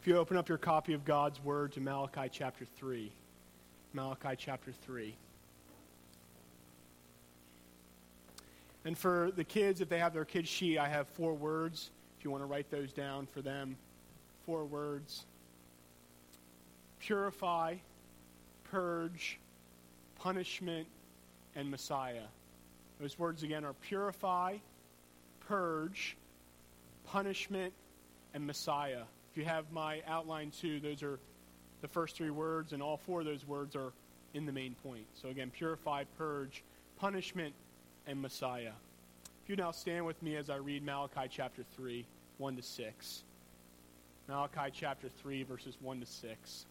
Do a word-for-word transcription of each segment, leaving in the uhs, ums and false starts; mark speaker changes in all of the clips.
Speaker 1: If you open up your copy of God's Word to Malachi chapter three. Malachi chapter three. And for the kids, if they have their kids' sheet, I have four words. If you want to write those down for them. Four words. Purify, purge, punishment, and Messiah. Those words again are purify, purge, punishment, and Messiah. If you have my outline too, those are the first three words, and all four of those words are in the main point. So again, purify, purge, punishment, and Messiah. If you now stand with me as I read Malachi chapter three, one to six. Malachi chapter three, verses one to six.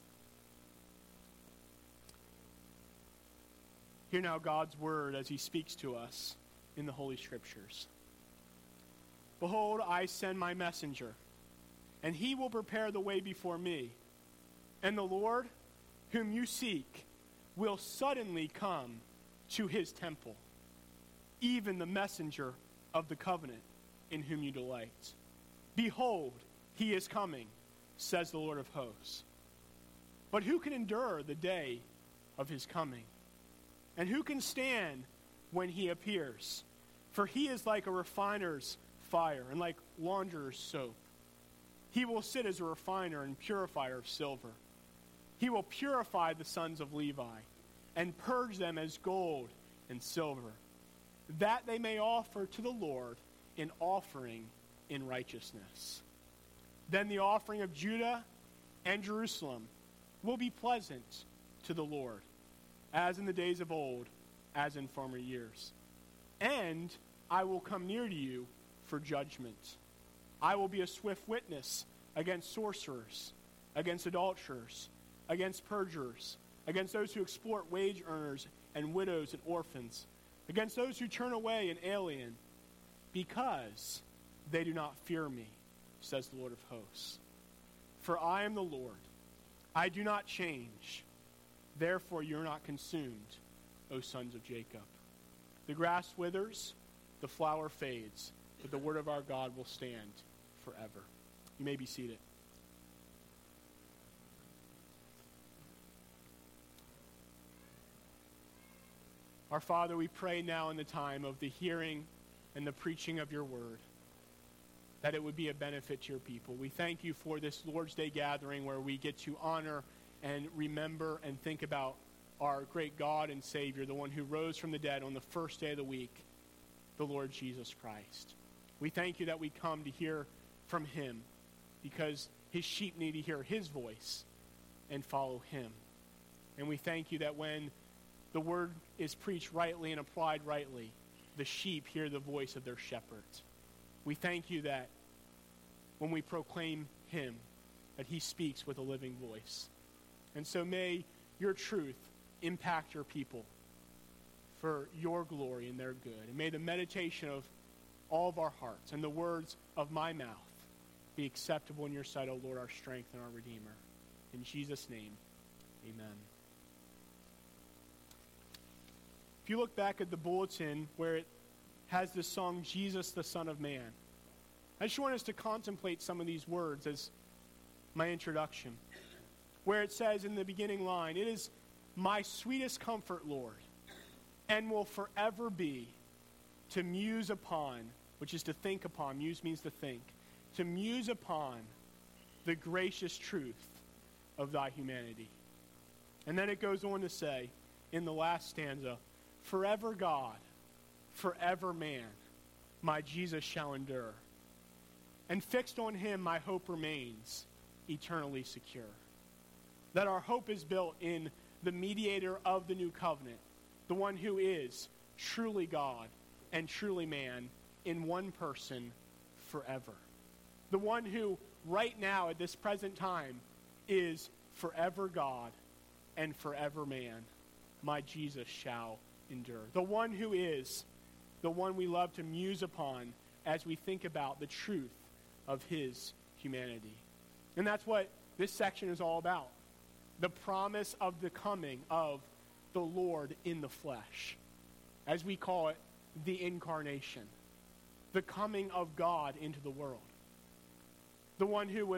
Speaker 1: Hear now God's word as he speaks to us in the Holy Scriptures. Behold, I send my messenger, and he will prepare the way before me. And the Lord, whom you seek, will suddenly come to his temple, even the messenger of the covenant in whom you delight. Behold, he is coming, says the Lord of hosts. But who can endure the day of his coming? And who can stand when he appears? For he is like a refiner's fire and like launderer's soap. He will sit as a refiner and purifier of silver. He will purify the sons of Levi and purge them as gold and silver, that they may offer to the Lord an offering in righteousness. Then the offering of Judah and Jerusalem will be pleasant to the Lord, as in the days of old, as in former years. And I will come near to you for judgment. I will be a swift witness against sorcerers, against adulterers, against perjurers, against those who exploit wage earners and widows and orphans, against those who turn away an alien, because they do not fear me, says the Lord of hosts. For I am the Lord. I do not change. Therefore you are not consumed, O sons of Jacob. The grass withers, the flower fades, but the word of our God will stand forever. You may be seated. Our Father, we pray now in the time of the hearing and the preaching of your word, that it would be a benefit to your people. We thank you for this Lord's Day gathering where we get to honor and remember and think about our great God and Savior, the one who rose from the dead on the first day of the week, the Lord Jesus Christ. We thank you that we come to hear from him because his sheep need to hear his voice and follow him. And we thank you that when the word is preached rightly and applied rightly, the sheep hear the voice of their shepherd. We thank you that when we proclaim him, that he speaks with a living voice. And so may your truth impact your people for your glory and their good. And may the meditation of all of our hearts and the words of my mouth be acceptable in your sight, O Lord, our strength and our Redeemer. In Jesus' name, amen. If you look back at the bulletin where it has this song, Jesus, the Son of Man, I just want us to contemplate some of these words as my introduction, where it says in the beginning line, it is my sweetest comfort, Lord, and will forever be to muse upon, which is to think upon, muse means to think, to muse upon the gracious truth of thy humanity. And then it goes on to say, in the last stanza, forever God, forever man, my Jesus shall endure. And fixed on him my hope remains, eternally secure. That our hope is built in the mediator of the new covenant, the one who is truly God and truly man in one person forever. The one who right now at this present time is forever God and forever man, my Jesus shall endure. The one who is the one we love to muse upon as we think about the truth of his humanity. And that's what this section is all about. The promise of the coming of the Lord in the flesh. As we call it, the incarnation. The coming of God into the world. The one who was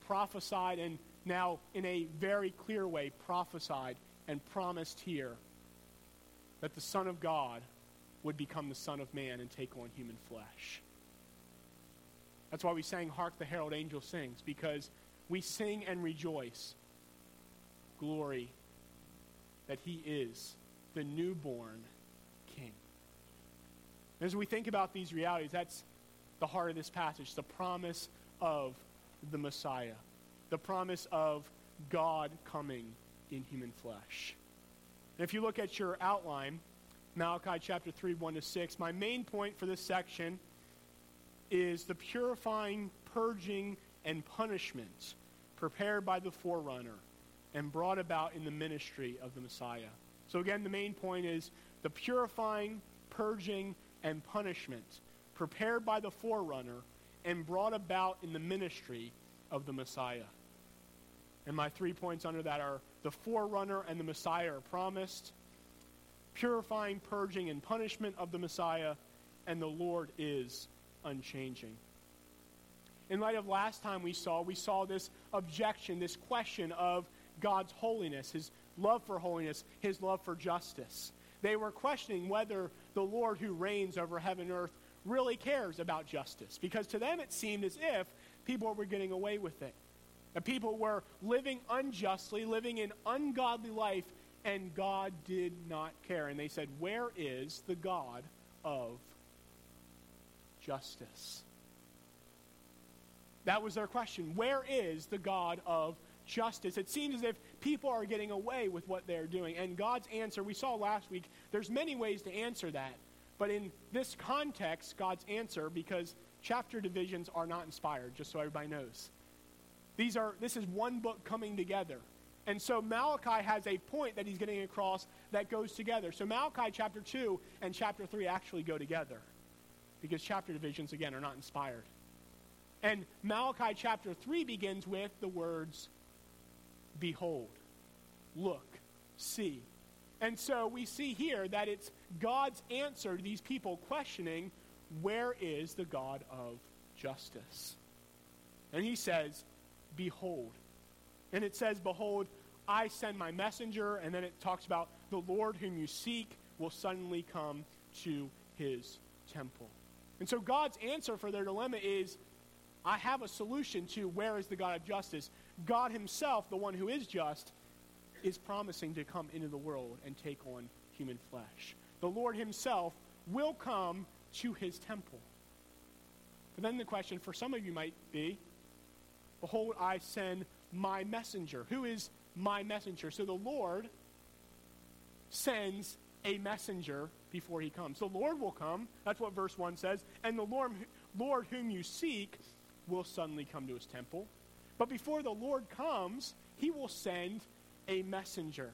Speaker 1: prophesied and now in a very clear way prophesied and promised here that the Son of God would become the Son of Man and take on human flesh. That's why we sang Hark the Herald Angel Sings, because we sing and rejoice. Glory that he is the newborn King. As we think about these realities, that's the heart of this passage, the promise of the Messiah, the promise of God coming in human flesh. And if you look at your outline, Malachi chapter three, one to six, my main point for this section is the purifying, purging, and punishment prepared by the forerunner and brought about in the ministry of the Messiah. So again, the main point is the purifying, purging, and punishment prepared by the forerunner and brought about in the ministry of the Messiah. And my three points under that are the forerunner and the Messiah are promised, purifying, purging, and punishment of the Messiah, and the Lord is unchanging. In light of last time we saw, we saw this objection, this question of God's holiness, his love for holiness, his love for justice. They were questioning whether the Lord who reigns over heaven and earth really cares about justice, because to them it seemed as if people were getting away with it. That people were living unjustly, living an ungodly life, and God did not care. And they said, where is the God of justice? That was their question. Where is the God of justice? It seems as if people are getting away with what they're doing. And God's answer, we saw last week, there's many ways to answer that. But in this context, God's answer, because chapter divisions are not inspired, just so everybody knows. These are, this is one book coming together. And so Malachi has a point that he's getting across that goes together. So Malachi chapter two and chapter three actually go together, because chapter divisions, again, are not inspired. And Malachi chapter three begins with the words, behold, look, see. And so we see here that it's God's answer to these people questioning, where is the God of justice? And he says, behold. And it says, behold, I send my messenger. And then it talks about the Lord whom you seek will suddenly come to his temple. And so God's answer for their dilemma is, I have a solution to where is the God of justice. God himself, the one who is just, is promising to come into the world and take on human flesh. The Lord himself will come to his temple. But then the question for some of you might be, behold, I send my messenger. Who is my messenger? So the Lord sends a messenger before he comes. The Lord will come. That's what verse one says. And the Lord, Lord whom you seek will suddenly come to his temple. But before the Lord comes, he will send a messenger.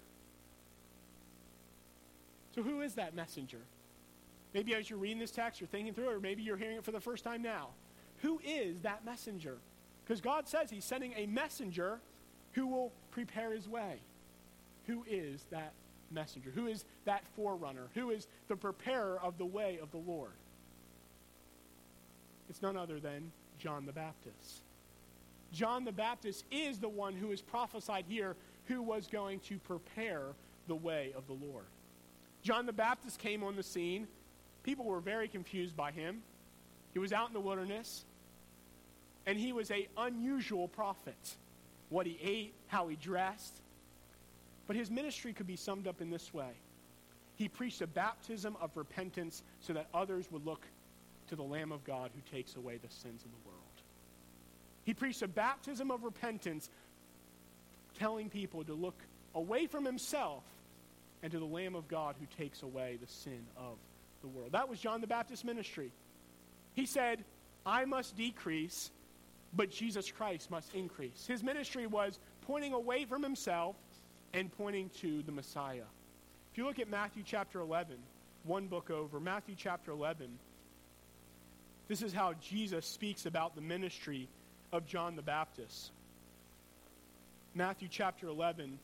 Speaker 1: So who is that messenger? Maybe as you're reading this text, you're thinking through it, or maybe you're hearing it for the first time now. Who is that messenger? Because God says he's sending a messenger who will prepare his way. Who is that messenger? Who is that forerunner? Who is the preparer of the way of the Lord? It's none other than John the Baptist. John the Baptist is the one who is prophesied here who was going to prepare the way of the Lord. John the Baptist came on the scene. People were very confused by him. He was out in the wilderness, and he was an unusual prophet. What he ate, how he dressed. But his ministry could be summed up in this way. He preached a baptism of repentance so that others would look to the Lamb of God who takes away the sins of the world. He preached a baptism of repentance, telling people to look away from himself and to the Lamb of God who takes away the sin of the world. That was John the Baptist's ministry. He said, I must decrease, but Jesus Christ must increase. His ministry was pointing away from himself and pointing to the Messiah. If you look at Matthew chapter eleven, one book over, Matthew chapter eleven, this is how Jesus speaks about the ministry of John the Baptist. Matthew chapter eleven,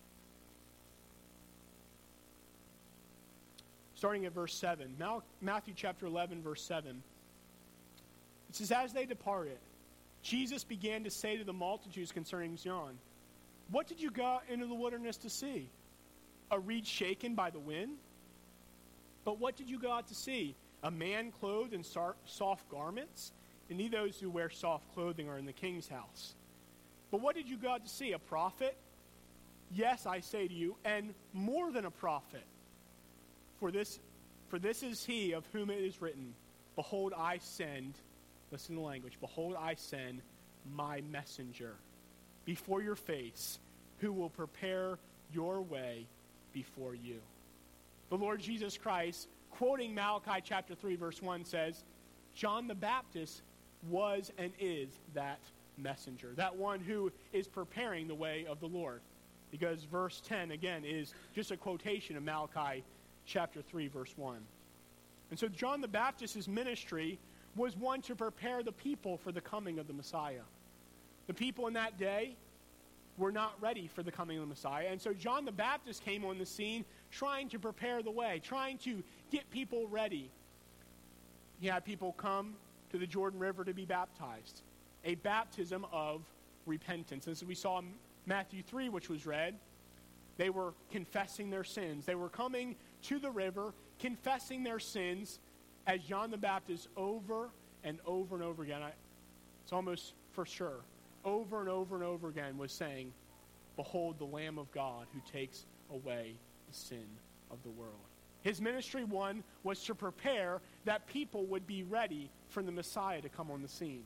Speaker 1: starting at verse seven. Matthew chapter eleven, verse seven. It says, as they departed, Jesus began to say to the multitudes concerning John, "What did you go into the wilderness to see? A reed shaken by the wind? But what did you go out to see? A man clothed in soft garments? Indeed, those who wear soft clothing are in the king's house. But what did you go out to see? A prophet? Yes, I say to you, and more than a prophet. For this, for this is he of whom it is written, Behold, I send," listen to the language, "Behold, I send my messenger before your face, who will prepare your way before you." The Lord Jesus Christ, quoting Malachi chapter three, verse one, says, John the Baptist was and is that messenger, that one who is preparing the way of the Lord. Because verse ten, again, is just a quotation of Malachi chapter three, verse one. And so John the Baptist's ministry was one to prepare the people for the coming of the Messiah. The people in that day were not ready for the coming of the Messiah. And so John the Baptist came on the scene trying to prepare the way, trying to get people ready. He had people come to the Jordan River to be baptized, a baptism of repentance. As we saw in Matthew three, which was read, they were confessing their sins. They were coming to the river, confessing their sins, as John the Baptist over and over and over again, I, it's almost for sure, over and over and over again was saying, "Behold the Lamb of God who takes away the sin of the world." His ministry, one, was to prepare that people would be ready for the Messiah to come on the scene.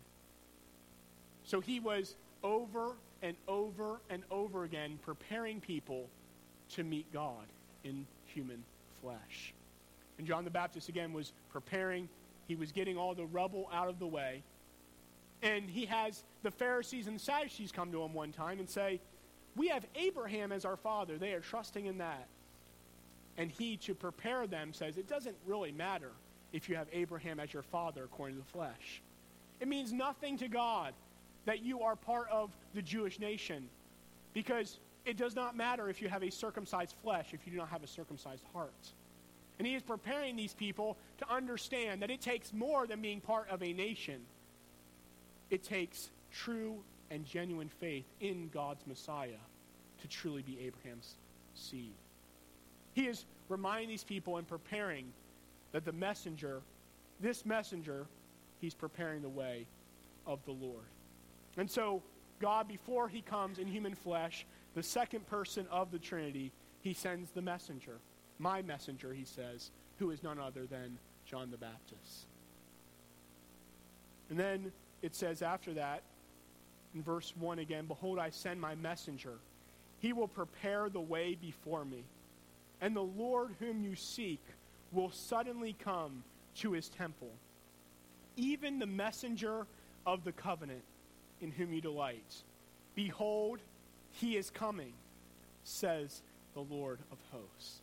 Speaker 1: So he was over and over and over again preparing people to meet God in human flesh. And John the Baptist, again, was preparing. He was getting all the rubble out of the way. And he has the Pharisees and the Sadducees come to him one time and say, "We have Abraham as our father." They are trusting in that. And he, to prepare them, says, it doesn't really matter if you have Abraham as your father according to the flesh. It means nothing to God that you are part of the Jewish nation, because it does not matter if you have a circumcised flesh if you do not have a circumcised heart. And he is preparing these people to understand that it takes more than being part of a nation. It takes true and genuine faith in God's Messiah to truly be Abraham's seed. He is reminding these people and preparing that the messenger, this messenger, he's preparing the way of the Lord. And so God, before he comes in human flesh, the second person of the Trinity, he sends the messenger. My messenger, he says, who is none other than John the Baptist. And then it says after that, in verse one again, "Behold, I send my messenger. He will prepare the way before me. And the Lord whom you seek will suddenly come to his temple. Even the messenger of the covenant in whom you delight. Behold, he is coming, says the Lord of hosts."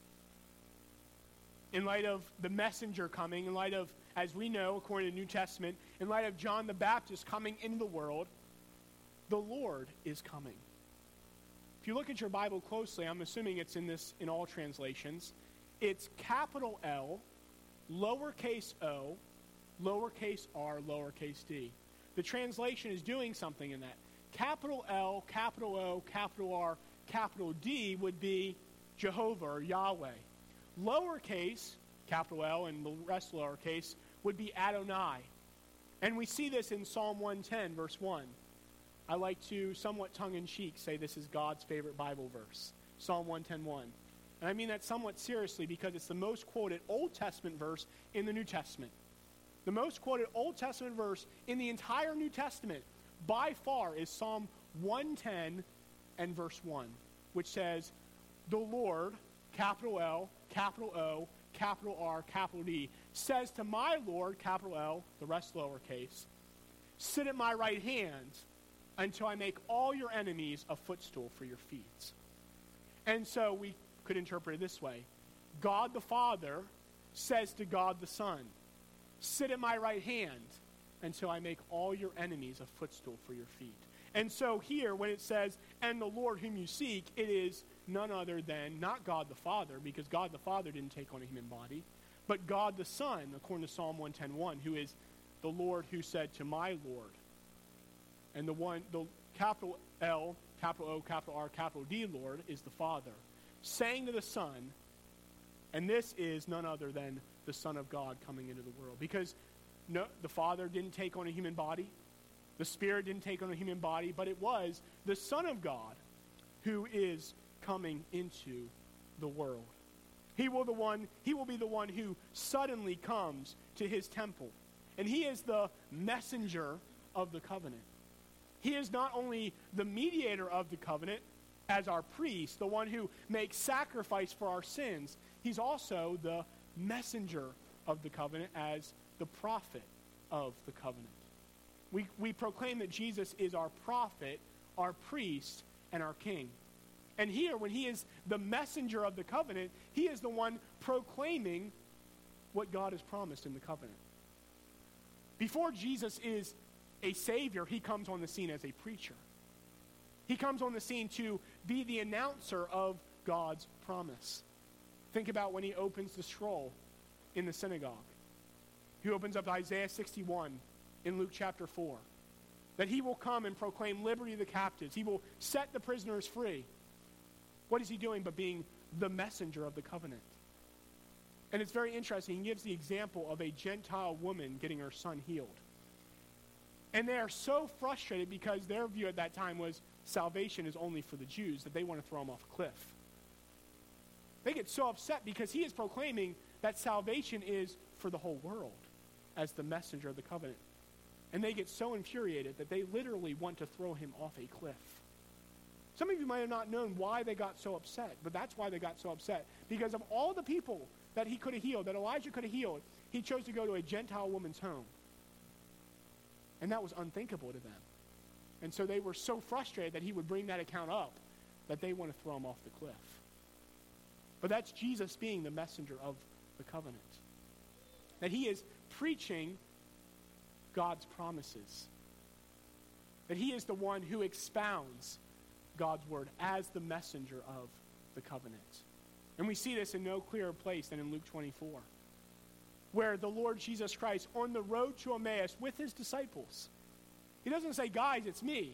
Speaker 1: In light of the messenger coming, in light of, as we know, according to the New Testament, in light of John the Baptist coming into the world, the Lord is coming. If you look at your Bible closely, I'm assuming it's in this in all translations, it's capital L, lowercase o, lowercase r, lowercase d. The translation is doing something in that. Capital L, capital O, capital R, capital D would be Jehovah or Yahweh. Lowercase, capital L, and the rest lowercase, would be Adonai. And we see this in Psalm one ten, verse one. I like to, somewhat tongue-in-cheek, say this is God's favorite Bible verse, Psalm one ten, one. And I mean that somewhat seriously because it's the most quoted Old Testament verse in the New Testament. The most quoted Old Testament verse in the entire New Testament, by far, is Psalm one ten and verse one, which says, "The Lord," capital L, capital O, capital R, capital D, "says to my Lord," capital L, the rest lowercase, "sit at my right hand until I make all your enemies a footstool for your feet." And so we could interpret it this way. God the Father says to God the Son, "Sit at my right hand until I make all your enemies a footstool for your feet." And so here, when it says, "and the Lord whom you seek," it is none other than, not God the Father, because God the Father didn't take on a human body, but God the Son, according to Psalm one ten, one, who is the Lord who said to my Lord. And the one, the capital L, capital O, capital R, capital D Lord is the Father, saying to the Son, and this is none other than the Son of God coming into the world. Because no, the Father didn't take on a human body. The Spirit didn't take on a human body, but it was the Son of God who is coming into the world. He will the one, he will be the one who suddenly comes to his temple. And he is the messenger of the covenant. He is not only the mediator of the covenant as our priest, the one who makes sacrifice for our sins. He's also the messenger of the covenant as the prophet of the covenant. We, we proclaim that Jesus is our prophet, our priest, and our king. And here, when he is the messenger of the covenant, he is the one proclaiming what God has promised in the covenant. Before Jesus is a savior, he comes on the scene as a preacher. He comes on the scene to be the announcer of God's promise. Think about when he opens the scroll in the synagogue. He opens up Isaiah sixty-one in Luke chapter four. That he will come and proclaim liberty to the captives. He will set the prisoners free. What is he doing but being the messenger of the covenant? And it's very interesting. He gives the example of a Gentile woman getting her son healed. And they are so frustrated because their view at that time was salvation is only for the Jews, that they want to throw him off a cliff. They get so upset because he is proclaiming that salvation is for the whole world as the messenger of the covenant. And they get so infuriated that they literally want to throw him off a cliff. Some of you might have not known why they got so upset, but that's why they got so upset. Because of all the people that he could have healed, that Elijah could have healed, he chose to go to a Gentile woman's home. And that was unthinkable to them. And so they were so frustrated that he would bring that account up that they want to throw him off the cliff. But that's Jesus being the messenger of the covenant. That he is preaching God's promises. That he is the one who expounds God's word as the messenger of the covenant. And we see this in no clearer place than in Luke twenty-four, where the Lord Jesus Christ, on the road to Emmaus with his disciples, he doesn't say, guys, it's me.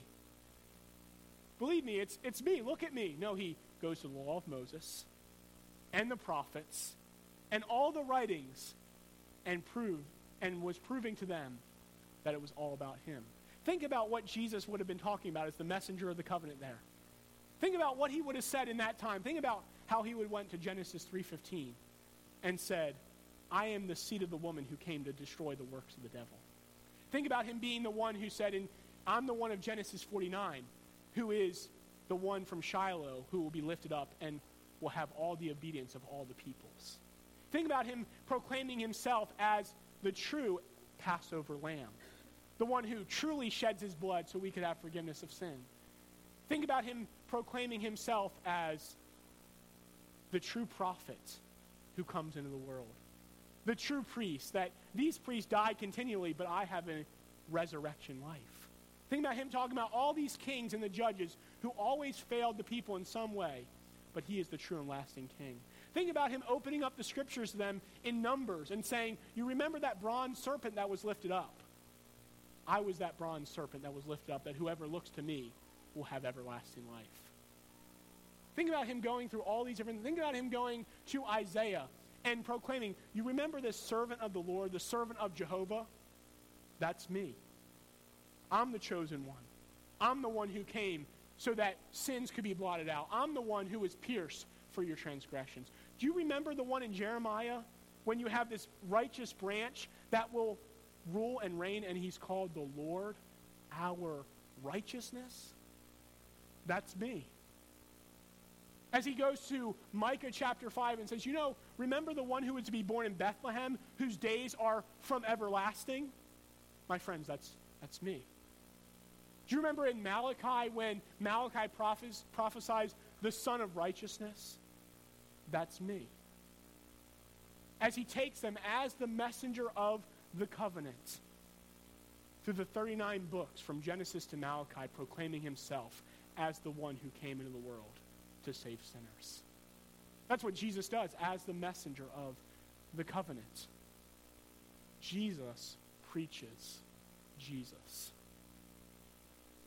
Speaker 1: Believe me, it's, it's me. Look at me. No, he goes to the law of Moses and the prophets and all the writings and proved and was proving to them that it was all about him. Think about what Jesus would have been talking about as the messenger of the covenant there. Think about what he would have said in that time. Think about how he would have went to Genesis three fifteen and said, I am the seed of the woman who came to destroy the works of the devil. Think about him being the one who said, in, I'm the one of Genesis forty-nine, who is the one from Shiloh who will be lifted up and will have all the obedience of all the peoples. Think about him proclaiming himself as the true Passover lamb, the one who truly sheds his blood so we could have forgiveness of sin. Think about him proclaiming himself as the true prophet who comes into the world. The true priest, that these priests die continually, but I have a resurrection life. Think about him talking about all these kings and the judges who always failed the people in some way, but he is the true and lasting king. Think about him opening up the scriptures to them in Numbers and saying, you remember that bronze serpent that was lifted up? I was that bronze serpent that was lifted up, that whoever looks to me will have everlasting life. Think about him going through all these different, think about him going to Isaiah and proclaiming, you remember this servant of the Lord, the servant of Jehovah? That's me. I'm the chosen one. I'm the one who came so that sins could be blotted out. I'm the one who was pierced for your transgressions. Do you remember the one in Jeremiah when you have this righteous branch that will rule and reign, and he's called the Lord, our righteousness? That's me. As he goes to Micah chapter five and says, you know, remember the one who was to be born in Bethlehem, whose days are from everlasting? My friends, that's, that's me. Do you remember in Malachi when Malachi prophes- prophesies the Son of Righteousness? That's me. As he takes them as the messenger of the covenant through the thirty-nine books from Genesis to Malachi, proclaiming himself as the one who came into the world to save sinners. That's what Jesus does as the messenger of the covenant. Jesus preaches Jesus.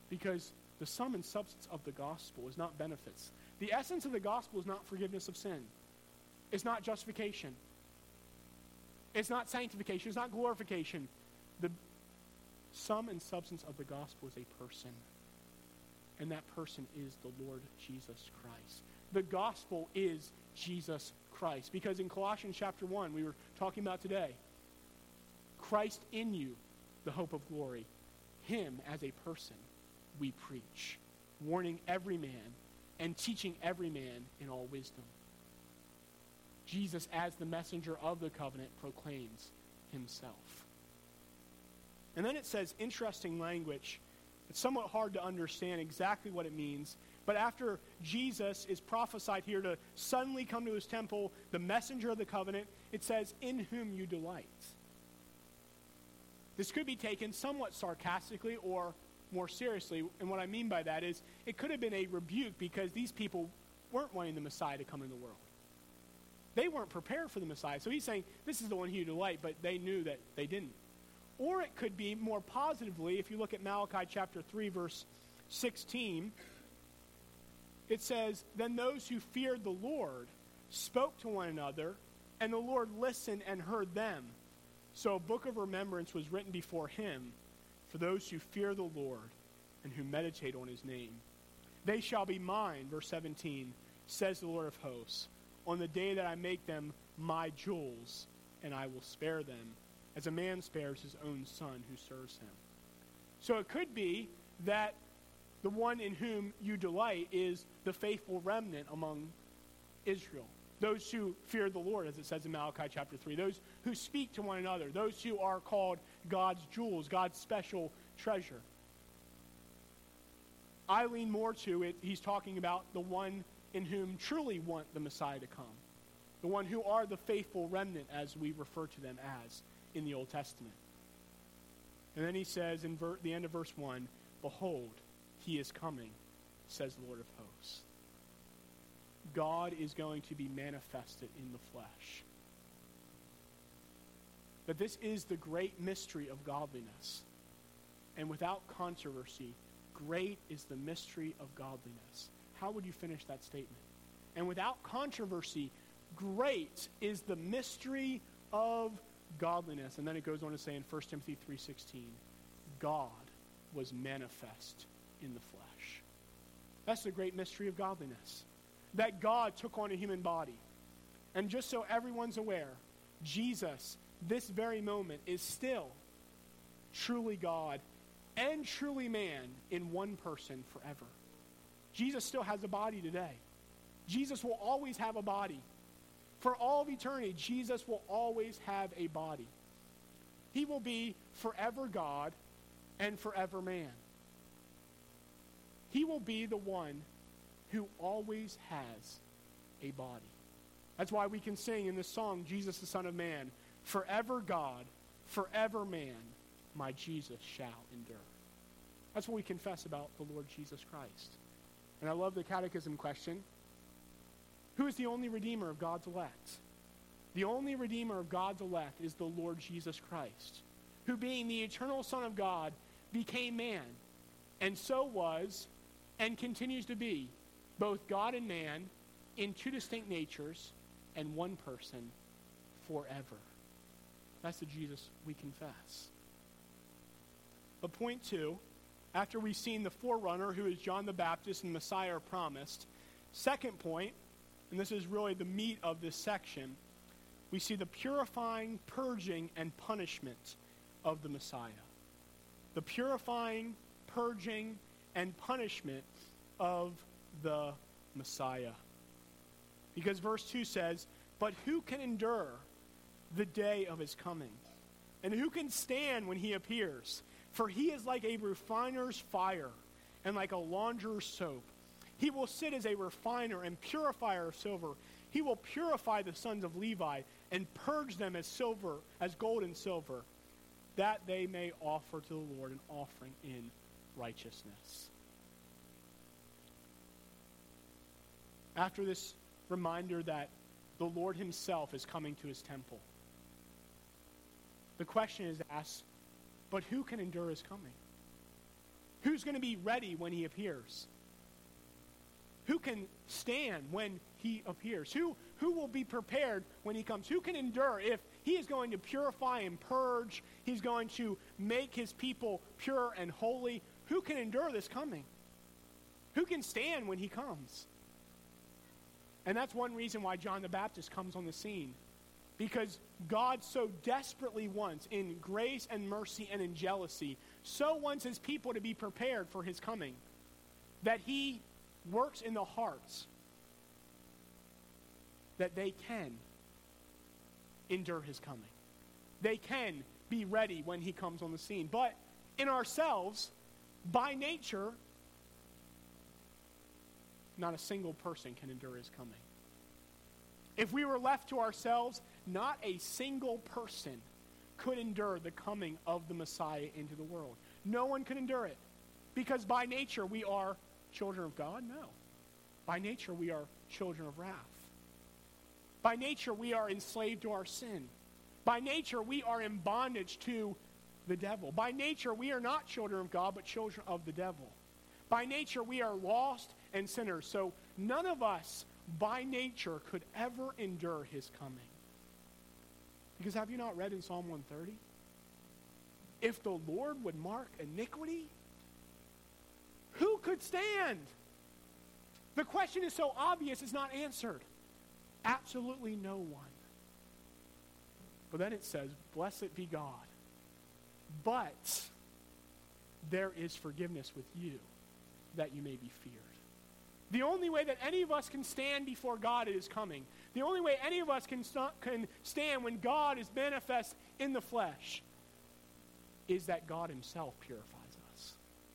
Speaker 1: Because the sum and substance of the gospel is not benefits. The essence of the gospel is not forgiveness of sin. It's not justification. It's not sanctification. It's not glorification. The sum and substance of the gospel is a person. And that person is the Lord Jesus Christ. The gospel is Jesus Christ. Because in Colossians chapter one, we were talking about today, Christ in you, the hope of glory. Him as a person we preach, warning every man and teaching every man in all wisdom. Jesus, as the messenger of the covenant, proclaims himself. And then it says interesting language. It's somewhat hard to understand exactly what it means. But after Jesus is prophesied here to suddenly come to his temple, the messenger of the covenant, it says, in whom you delight. This could be taken somewhat sarcastically or more seriously. And what I mean by that is it could have been a rebuke because these people weren't wanting the Messiah to come into the world. They weren't prepared for the Messiah. So he's saying, this is the one who you delight, but they knew that they didn't. Or it could be more positively, if you look at Malachi chapter three, verse sixteen, it says, then those who feared the Lord spoke to one another, and the Lord listened and heard them. So a book of remembrance was written before him for those who fear the Lord and who meditate on his name. They shall be mine, verse seventeen, says the Lord of hosts, on the day that I make them my jewels, and I will spare them, as a man spares his own son who serves him. So it could be that the one in whom you delight is the faithful remnant among Israel. Those who fear the Lord, as it says in Malachi chapter three. Those who speak to one another. Those who are called God's jewels, God's special treasure. I lean more to it, he's talking about the one in whom truly want the Messiah to come. The one who are the faithful remnant, as we refer to them as in the Old Testament. And then he says in ver- the end of verse one, behold, he is coming, says the Lord of hosts. God is going to be manifested in the flesh. But this is the great mystery of godliness. And without controversy, great is the mystery of godliness. How would you finish that statement? And without controversy, great is the mystery of godliness. And then it goes on to say in First Timothy three sixteen, God was manifest in the flesh. That's the great mystery of godliness. That God took on a human body. And just so everyone's aware, Jesus, this very moment, is still truly God and truly man in one person forever. Jesus still has a body today. Jesus will always have a body. For all of eternity, Jesus will always have a body. He will be forever God and forever man. He will be the one who always has a body. That's why we can sing in this song, Jesus the Son of Man, forever God, forever man, my Jesus shall endure. That's what we confess about the Lord Jesus Christ. And I love the catechism question. Who is the only redeemer of God's elect? The only redeemer of God's elect is the Lord Jesus Christ, who being the eternal Son of God became man, and so was and continues to be both God and man in two distinct natures and one person forever. That's the Jesus we confess. But point two, after we've seen the forerunner, who is John the Baptist and Messiah promised, second point, and this is really the meat of this section, we see the purifying, purging, and punishment of the Messiah. The purifying, purging, and punishment of the Messiah. Because verse two says, but who can endure the day of his coming? And who can stand when he appears? For he is like a refiner's fire and like a launderer's soap. He will sit as a refiner and purifier of silver. He will purify the sons of Levi and purge them as silver, as gold and silver, that they may offer to the Lord an offering in righteousness. After this reminder that the Lord himself is coming to his temple, the question is asked, but who can endure his coming? Who's going to be ready when he appears? Who can stand when he appears? Who, who will be prepared when he comes? Who can endure if he is going to purify and purge? He's going to make his people pure and holy. Who can endure this coming? Who can stand when he comes? And that's one reason why John the Baptist comes on the scene. Because God so desperately wants, in grace and mercy and in jealousy, so wants his people to be prepared for his coming, that he works in the hearts that they can endure his coming. They can be ready when he comes on the scene. But in ourselves, by nature, not a single person can endure his coming. If we were left to ourselves, not a single person could endure the coming of the Messiah into the world. No one could endure it. Because by nature we are children of God? No. By nature we are children of wrath. By nature we are enslaved to our sin. By nature we are in bondage to the devil. By nature we are not children of God, but children of the devil. By nature we are lost and sinners. So none of us by nature could ever endure his coming. Because have you not read in Psalm one thirty? If the Lord would mark iniquity, who could stand? The question is so obvious, it's not answered. Absolutely no one. But then it says, blessed be God. But there is forgiveness with you, that you may be feared. The only way that any of us can stand before God is coming. The only way any of us can, st- can stand when God is manifest in the flesh is that God himself purifies us.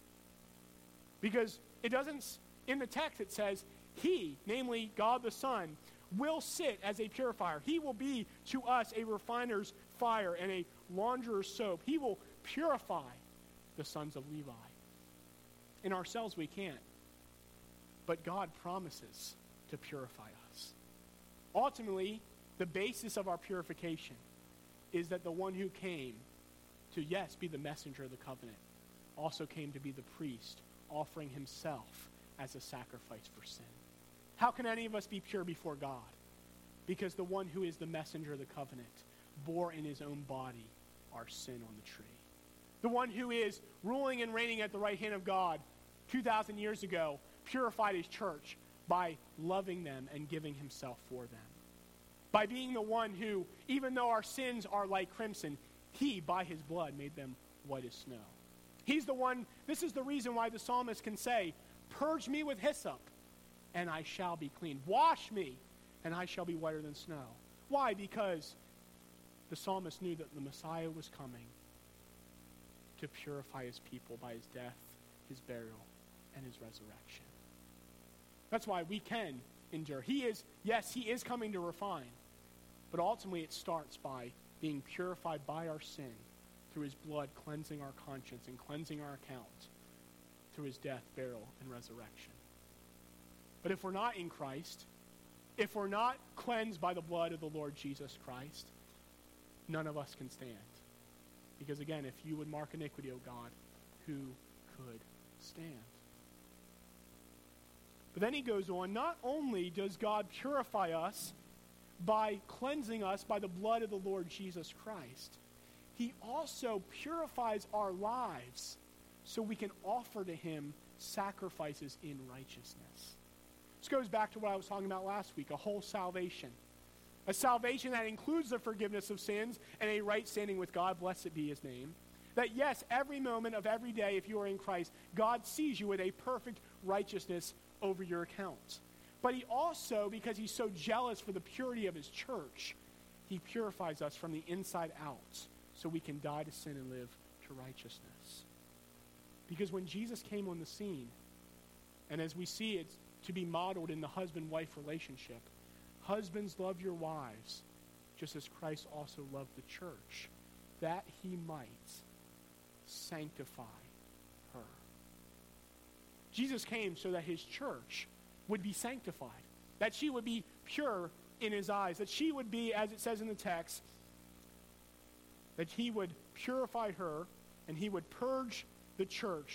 Speaker 1: Because it doesn't, in the text it says, he, namely God the Son, will sit as a purifier. He will be to us a refiner's fire and a launderer's soap. He will purify the sons of Levi. In ourselves we can't. But God promises to purify us. Ultimately, the basis of our purification is that the one who came to, yes, be the messenger of the covenant, also came to be the priest, offering himself as a sacrifice for sin. How can any of us be pure before God? Because the one who is the messenger of the covenant bore in his own body our sin on the tree. The one who is ruling and reigning at the right hand of God two thousand years ago purified his church by loving them and giving himself for them. By being the one who, even though our sins are like crimson, he, by his blood, made them white as snow. He's the one, this is the reason why the psalmist can say, purge me with hyssop, and I shall be clean. Wash me, and I shall be whiter than snow. Why? Because the psalmist knew that the Messiah was coming to purify his people by his death, his burial, and his resurrection. That's why we can endure. He is, yes, he is coming to refine, but ultimately it starts by being purified by our sin through his blood cleansing our conscience and cleansing our account through his death, burial, and resurrection. But if we're not in Christ, if we're not cleansed by the blood of the Lord Jesus Christ, none of us can stand. Because again, if you would mark iniquity, O God, who could stand? But then he goes on, not only does God purify us by cleansing us by the blood of the Lord Jesus Christ, he also purifies our lives so we can offer to him sacrifices in righteousness. This goes back to what I was talking about last week, a whole salvation. A salvation that includes the forgiveness of sins and a right standing with God, blessed be his name. That yes, every moment of every day, if you are in Christ, God sees you with a perfect righteousness over your account. But he also, because he's so jealous for the purity of his church, he purifies us from the inside out so we can die to sin and live to righteousness. Because when Jesus came on the scene, and as we see it to be modeled in the husband-wife relationship, husbands, love your wives, just as Christ also loved the church, that he might sanctify her. Jesus came so that his church would be sanctified, that she would be pure in his eyes, that she would be, as it says in the text, that he would purify her and he would purge the church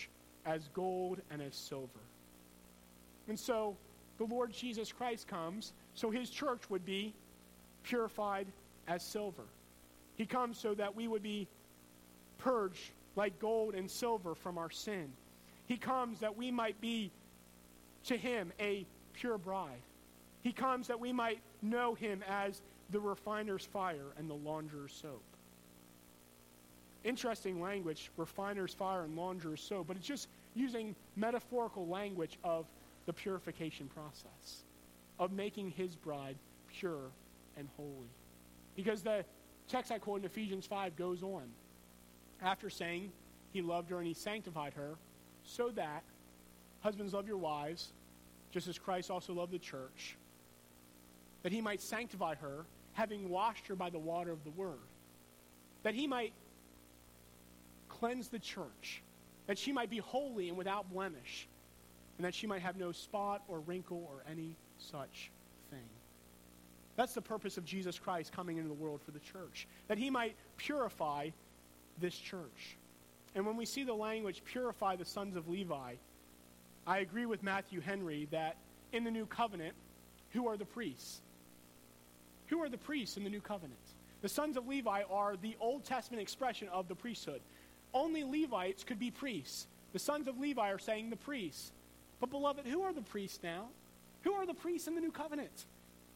Speaker 1: as gold and as silver. And so the Lord Jesus Christ comes so his church would be purified as silver. He comes so that we would be purged like gold and silver from our sin. He comes that we might be to him a pure bride. He comes that we might know him as the refiner's fire and the launderer's soap. Interesting language, refiner's fire and launderer's soap, but it's just using metaphorical language of the purification process, of making his bride pure and holy. Because the text I quote in Ephesians five goes on, after saying he loved her and he sanctified her, so that husbands love your wives, just as Christ also loved the church, that he might sanctify her, having washed her by the water of the word, that he might cleanse the church, that she might be holy and without blemish, and that she might have no spot or wrinkle or any such thing. That's the purpose of Jesus Christ coming into the world for the church, that he might purify this church. And when we see the language, purify the sons of Levi, I agree with Matthew Henry that in the new covenant, who are the priests? Who are the priests in the new covenant? The sons of Levi are the Old Testament expression of the priesthood. Only Levites could be priests. The sons of Levi are saying the priests. But beloved, who are the priests now? Who are the priests in the new covenant?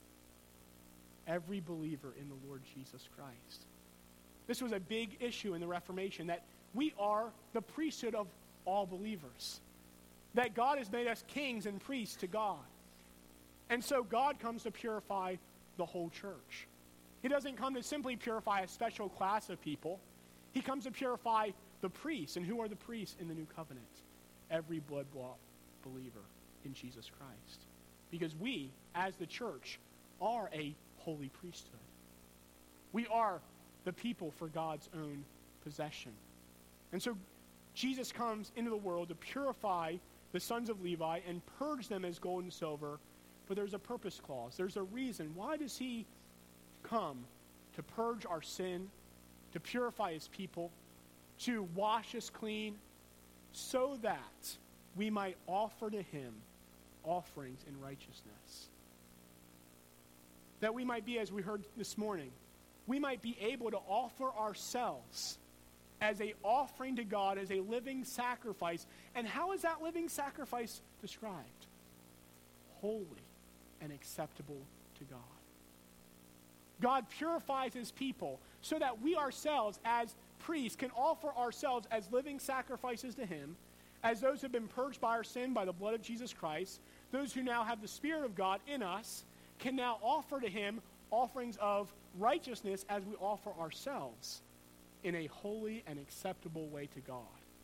Speaker 1: Every believer in the Lord Jesus Christ. This was a big issue in the Reformation, that we are the priesthood of all believers. That God has made us kings and priests to God. And so God comes to purify the whole church. He doesn't come to simply purify a special class of people. He comes to purify the priests. And who are the priests in the new covenant? Every blood-bought believer in Jesus Christ. Because we, as the church, are a holy priesthood. We are the people for God's own possession. And so Jesus comes into the world to purify the sons of Levi and purge them as gold and silver. But there's a purpose clause. There's a reason. Why does he come? To purge our sin, to purify his people, to wash us clean, so that we might offer to him offerings in righteousness. That we might be, as we heard this morning, we might be able to offer ourselves as an offering to God, as a living sacrifice. And how is that living sacrifice described? Holy and acceptable to God. God purifies his people so that we ourselves as priests can offer ourselves as living sacrifices to him, as those who have been purged by our sin by the blood of Jesus Christ. Those who now have the Spirit of God in us can now offer to him offerings of righteousness as we offer ourselves in a holy and acceptable way to God,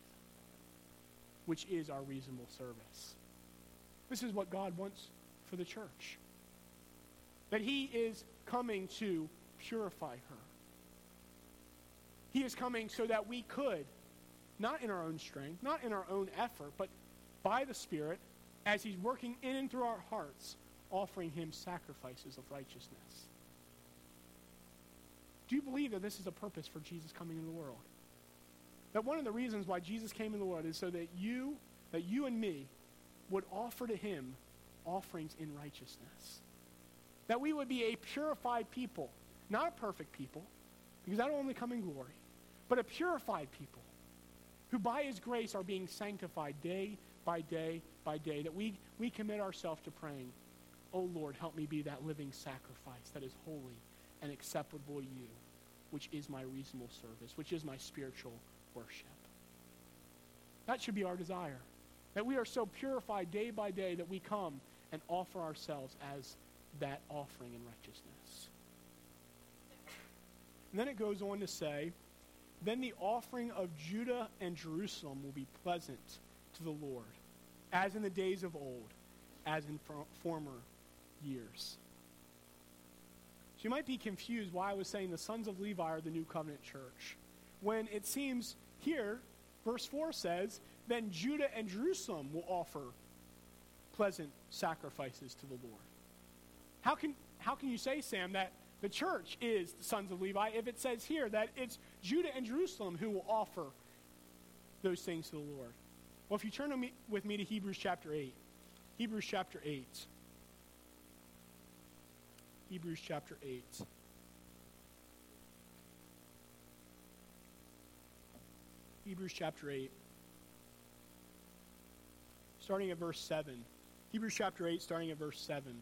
Speaker 1: which is our reasonable service. This is what God wants for the church. That he is coming to purify her. He is coming so that we could, not in our own strength, not in our own effort, but by the Spirit, as he's working in and through our hearts, offering him sacrifices of righteousness. Do you believe that this is a purpose for Jesus coming into the world? That one of the reasons why Jesus came into the world is so that you, that you and me would offer to him offerings in righteousness. That we would be a purified people, not a perfect people, because that will only come in glory, but a purified people who by his grace are being sanctified day by day by day, that we, we commit ourselves to praying, oh Lord, help me be that living sacrifice that is holy and acceptable to you, which is my reasonable service, which is my spiritual worship. That should be our desire, that we are so purified day by day that we come and offer ourselves as that offering in righteousness. And then it goes on to say, then the offering of Judah and Jerusalem will be pleasant to the Lord, as in the days of old, as in for- former years. So you might be confused why I was saying the sons of Levi are the new covenant church, when it seems here, verse four says, then Judah and Jerusalem will offer pleasant sacrifices to the Lord. How can, how can you say, Sam, that the church is the sons of Levi if it says here that it's Judah and Jerusalem who will offer those things to the Lord? Well, if you turn to me, with me to Hebrews chapter eight. Hebrews chapter eight. Hebrews chapter eight. Hebrews chapter eight. Starting at verse seven. Hebrews chapter eight, starting at verse seven.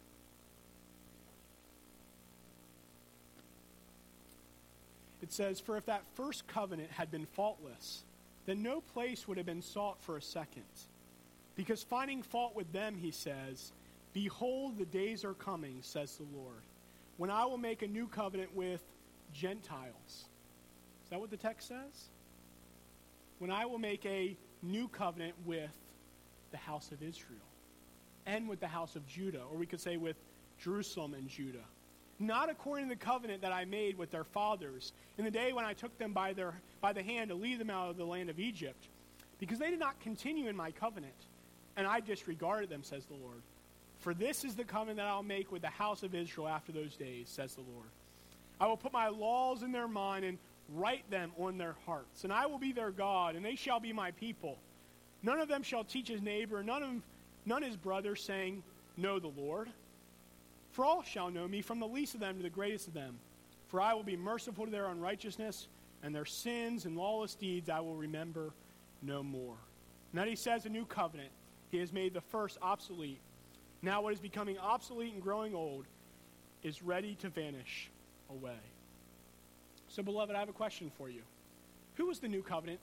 Speaker 1: It says, "For if that first covenant had been faultless, then no place would have been sought for a second. Because finding fault with them, he says, behold, the days are coming, says the Lord, when I will make a new covenant with Gentiles." Is that what the text says? When I will make a new covenant with the house of Israel and with the house of Judah, or we could say with Jerusalem and Judah. Not according to the covenant that I made with their fathers in the day when I took them by their by the hand to lead them out of the land of Egypt, because they did not continue in my covenant, and I disregarded them, says the Lord. For this is the covenant that I'll make with the house of Israel after those days, says the Lord. I will put my laws in their mind and write them on their hearts, and I will be their God, and they shall be my people. None of them shall teach his neighbor, none of none his brother, saying, know the Lord. For all shall know me, from the least of them to the greatest of them. For I will be merciful to their unrighteousness, and their sins and lawless deeds I will remember no more. And then he says a new covenant. He has made the first obsolete. Now what is becoming obsolete and growing old is ready to vanish away. So, beloved, I have a question for you. Who was the new covenant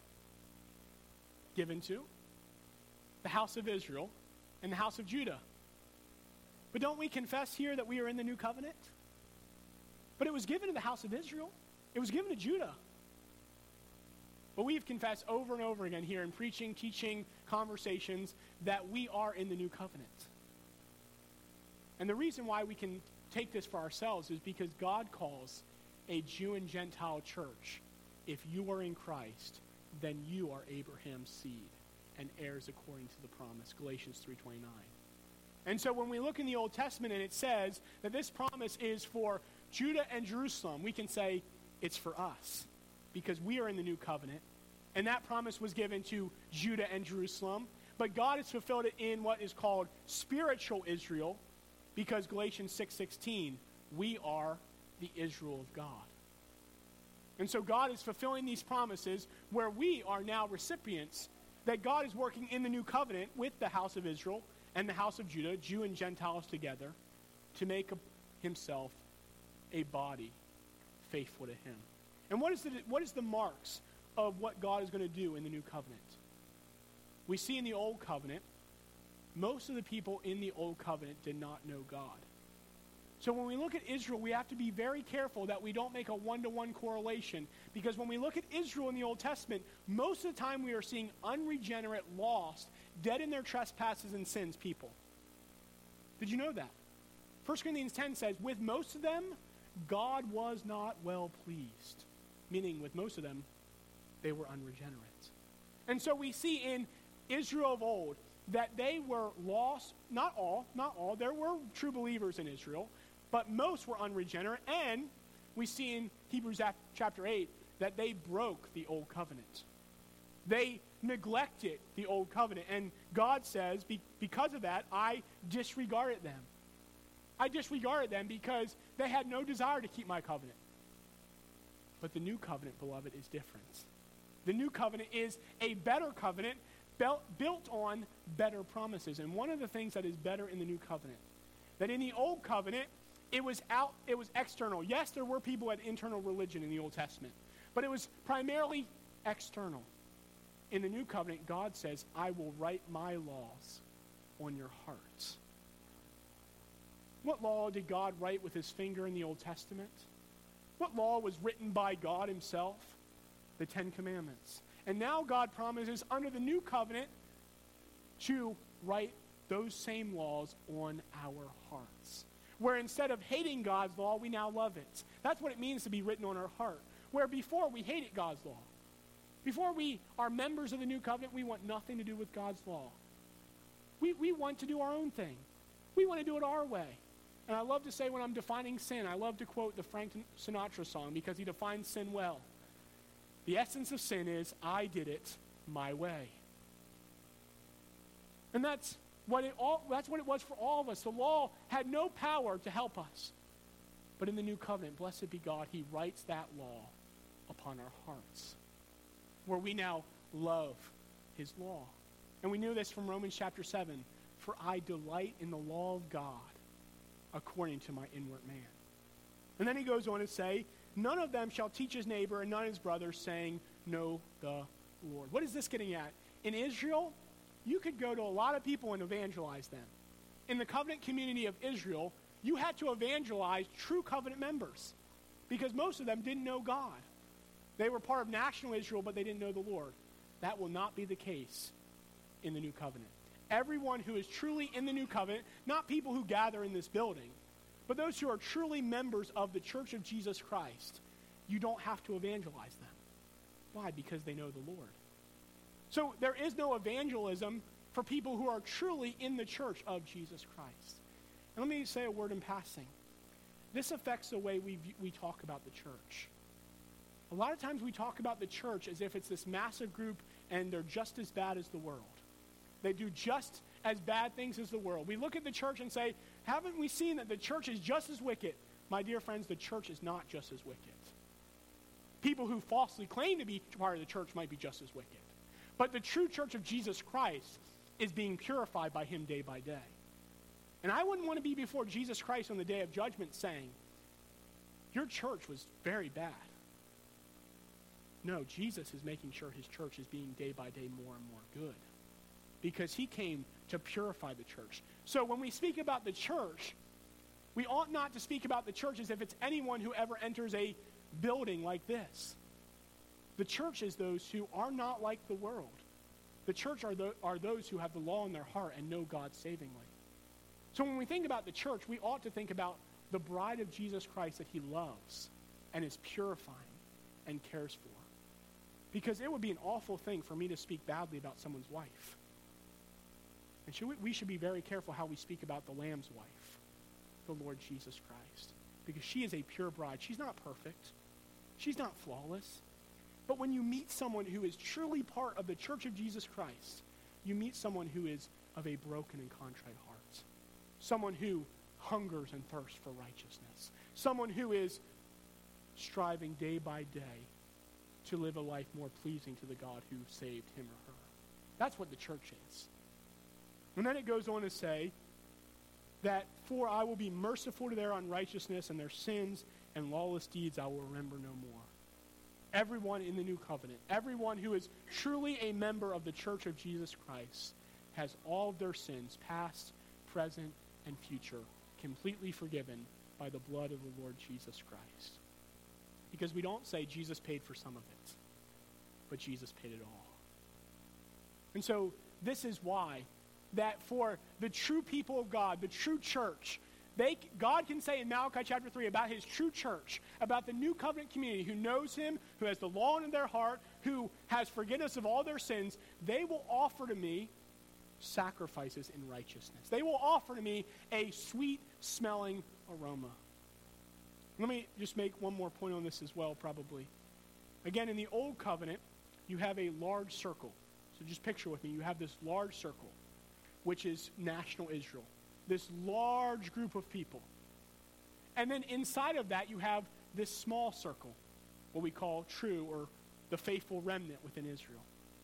Speaker 1: given to? The house of Israel and the house of Judah. But don't we confess here that we are in the new covenant? But it was given to the house of Israel. It was given to Judah. But we've confessed over and over again here in preaching, teaching, conversations that we are in the new covenant. And the reason why we can take this for ourselves is because God calls a Jew and Gentile church. If you are in Christ, then you are Abraham's seed and heirs according to the promise. Galatians three twenty-nine. And so when we look in the Old Testament and it says that this promise is for Judah and Jerusalem, we can say it's for us because we are in the new covenant. And that promise was given to Judah and Jerusalem. But God has fulfilled it in what is called spiritual Israel because Galatians six sixteen, we are the Israel of God. And so God is fulfilling these promises where we are now recipients, that God is working in the new covenant with the house of Israel and the house of Judah, Jew and Gentiles together, to make a, himself a body faithful to him. And what is the what is the marks of what God is going to do in the new covenant? We see in the old covenant, most of the people in the old covenant did not know God. So when we look at Israel, we have to be very careful that we don't make a one-to-one correlation. Because when we look at Israel in the Old Testament, most of the time we are seeing unregenerate, lost, dead in their trespasses and sins people. Did you know that? First Corinthians ten says, with most of them, God was not well pleased. Meaning with most of them, they were unregenerate. And so we see in Israel of old that they were lost, not all, not all. There were true believers in Israel, but most were unregenerate. And we see in Hebrews chapter eight that they broke the old covenant. They neglected the old covenant. And God says, be, because of that, I disregarded them. I disregarded them because they had no desire to keep my covenant. But the new covenant, beloved, is different. The new covenant is a better covenant built, built on better promises. And one of the things that is better in the new covenant, that in the old covenant, it was out, it was external. Yes, there were people who had internal religion in the Old Testament, but it was primarily external. In the new covenant, God says, I will write my laws on your hearts. What law did God write with his finger in the Old Testament? What law was written by God himself? The Ten Commandments. And now God promises under the new covenant to write those same laws on our hearts. Where instead of hating God's law, we now love it. That's what it means to be written on our heart. Where before we hated God's law. Before we are members of the new covenant, we want nothing to do with God's law. We, we want to do our own thing. We want to do it our way. And I love to say when I'm defining sin, I love to quote the Frank Sinatra song because he defines sin well. The essence of sin is, I did it my way. And that's what it all that's what it was for all of us. The law had no power to help us. But in the new covenant, blessed be God, he writes that law upon our hearts, where we now love his law. And we knew this from Romans chapter seven. For I delight in the law of God according to my inward man. And then he goes on to say, none of them shall teach his neighbor and none his brother, saying, know the Lord. What is this getting at? In Israel, you could go to a lot of people and evangelize them. In the covenant community of Israel, you had to evangelize true covenant members because most of them didn't know God. They were part of national Israel, but they didn't know the Lord. That will not be the case in the new covenant. Everyone who is truly in the new covenant, not people who gather in this building, but those who are truly members of the Church of Jesus Christ, you don't have to evangelize them. Why? Because they know the Lord. So there is no evangelism for people who are truly in the church of Jesus Christ. And let me say a word in passing. This affects the way we we talk about the church. A lot of times we talk about the church as if it's this massive group and they're just as bad as the world. They do just as bad things as the world. We look at the church and say, haven't we seen that the church is just as wicked? My dear friends, the church is not just as wicked. People who falsely claim to be part of the church might be just as wicked. But the true church of Jesus Christ is being purified by him day by day. And I wouldn't want to be before Jesus Christ on the day of judgment saying, your church was very bad. No, Jesus is making sure his church is being day by day more and more good, because he came to purify the church. So when we speak about the church, we ought not to speak about the church as if it's anyone who ever enters a building like this. The church is those who are not like the world. The church are, the, are those who have the law in their heart and know God savingly. So when we think about the church, we ought to think about the bride of Jesus Christ that he loves and is purifying and cares for. Because it would be an awful thing for me to speak badly about someone's wife. And should we, we should be very careful how we speak about the Lamb's wife, the Lord Jesus Christ. Because she is a pure bride. She's not perfect. She's not flawless. But when you meet someone who is truly part of the church of Jesus Christ, you meet someone who is of a broken and contrite heart. Someone who hungers and thirsts for righteousness. Someone who is striving day by day to live a life more pleasing to the God who saved him or her. That's what the church is. And then it goes on to say that, for I will be merciful to their unrighteousness and their sins and lawless deeds I will remember no more. Everyone in the new covenant, everyone who is truly a member of the church of Jesus Christ, has all of their sins, past, present, and future, completely forgiven by the blood of the Lord Jesus Christ. Because we don't say Jesus paid for some of it, but Jesus paid it all. And so this is why that for the true people of God, the true church, they, God can say in Malachi chapter three about his true church, about the new covenant community who knows him, who has the law in their heart, who has forgiveness of all their sins, they will offer to me sacrifices in righteousness. They will offer to me a sweet-smelling aroma. Let me just make one more point on this as well, probably. Again, in the Old Covenant, you have a large circle. So just picture with me, you have this large circle, which is national Israel. This large group of people. And then inside of that, you have this small circle, what we call true or the faithful remnant within Israel.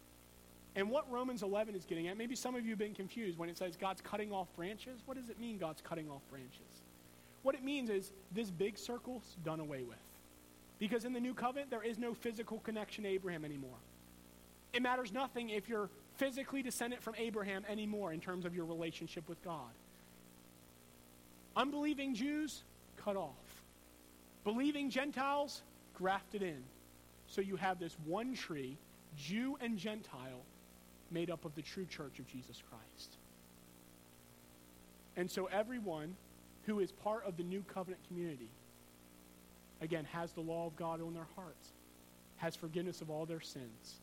Speaker 1: And what Romans eleven is getting at, maybe some of you have been confused when it says God's cutting off branches. What does it mean, God's cutting off branches? What it means is this big circle's done away with. Because in the new covenant, there is no physical connection to Abraham anymore. It matters nothing if you're physically descendant from Abraham anymore in terms of your relationship with God. Unbelieving Jews, cut off. Believing Gentiles, grafted in. So you have this one tree, Jew and Gentile, made up of the true church of Jesus Christ. And so everyone who is part of the new covenant community, again, has the law of God on their hearts, has forgiveness of all their sins,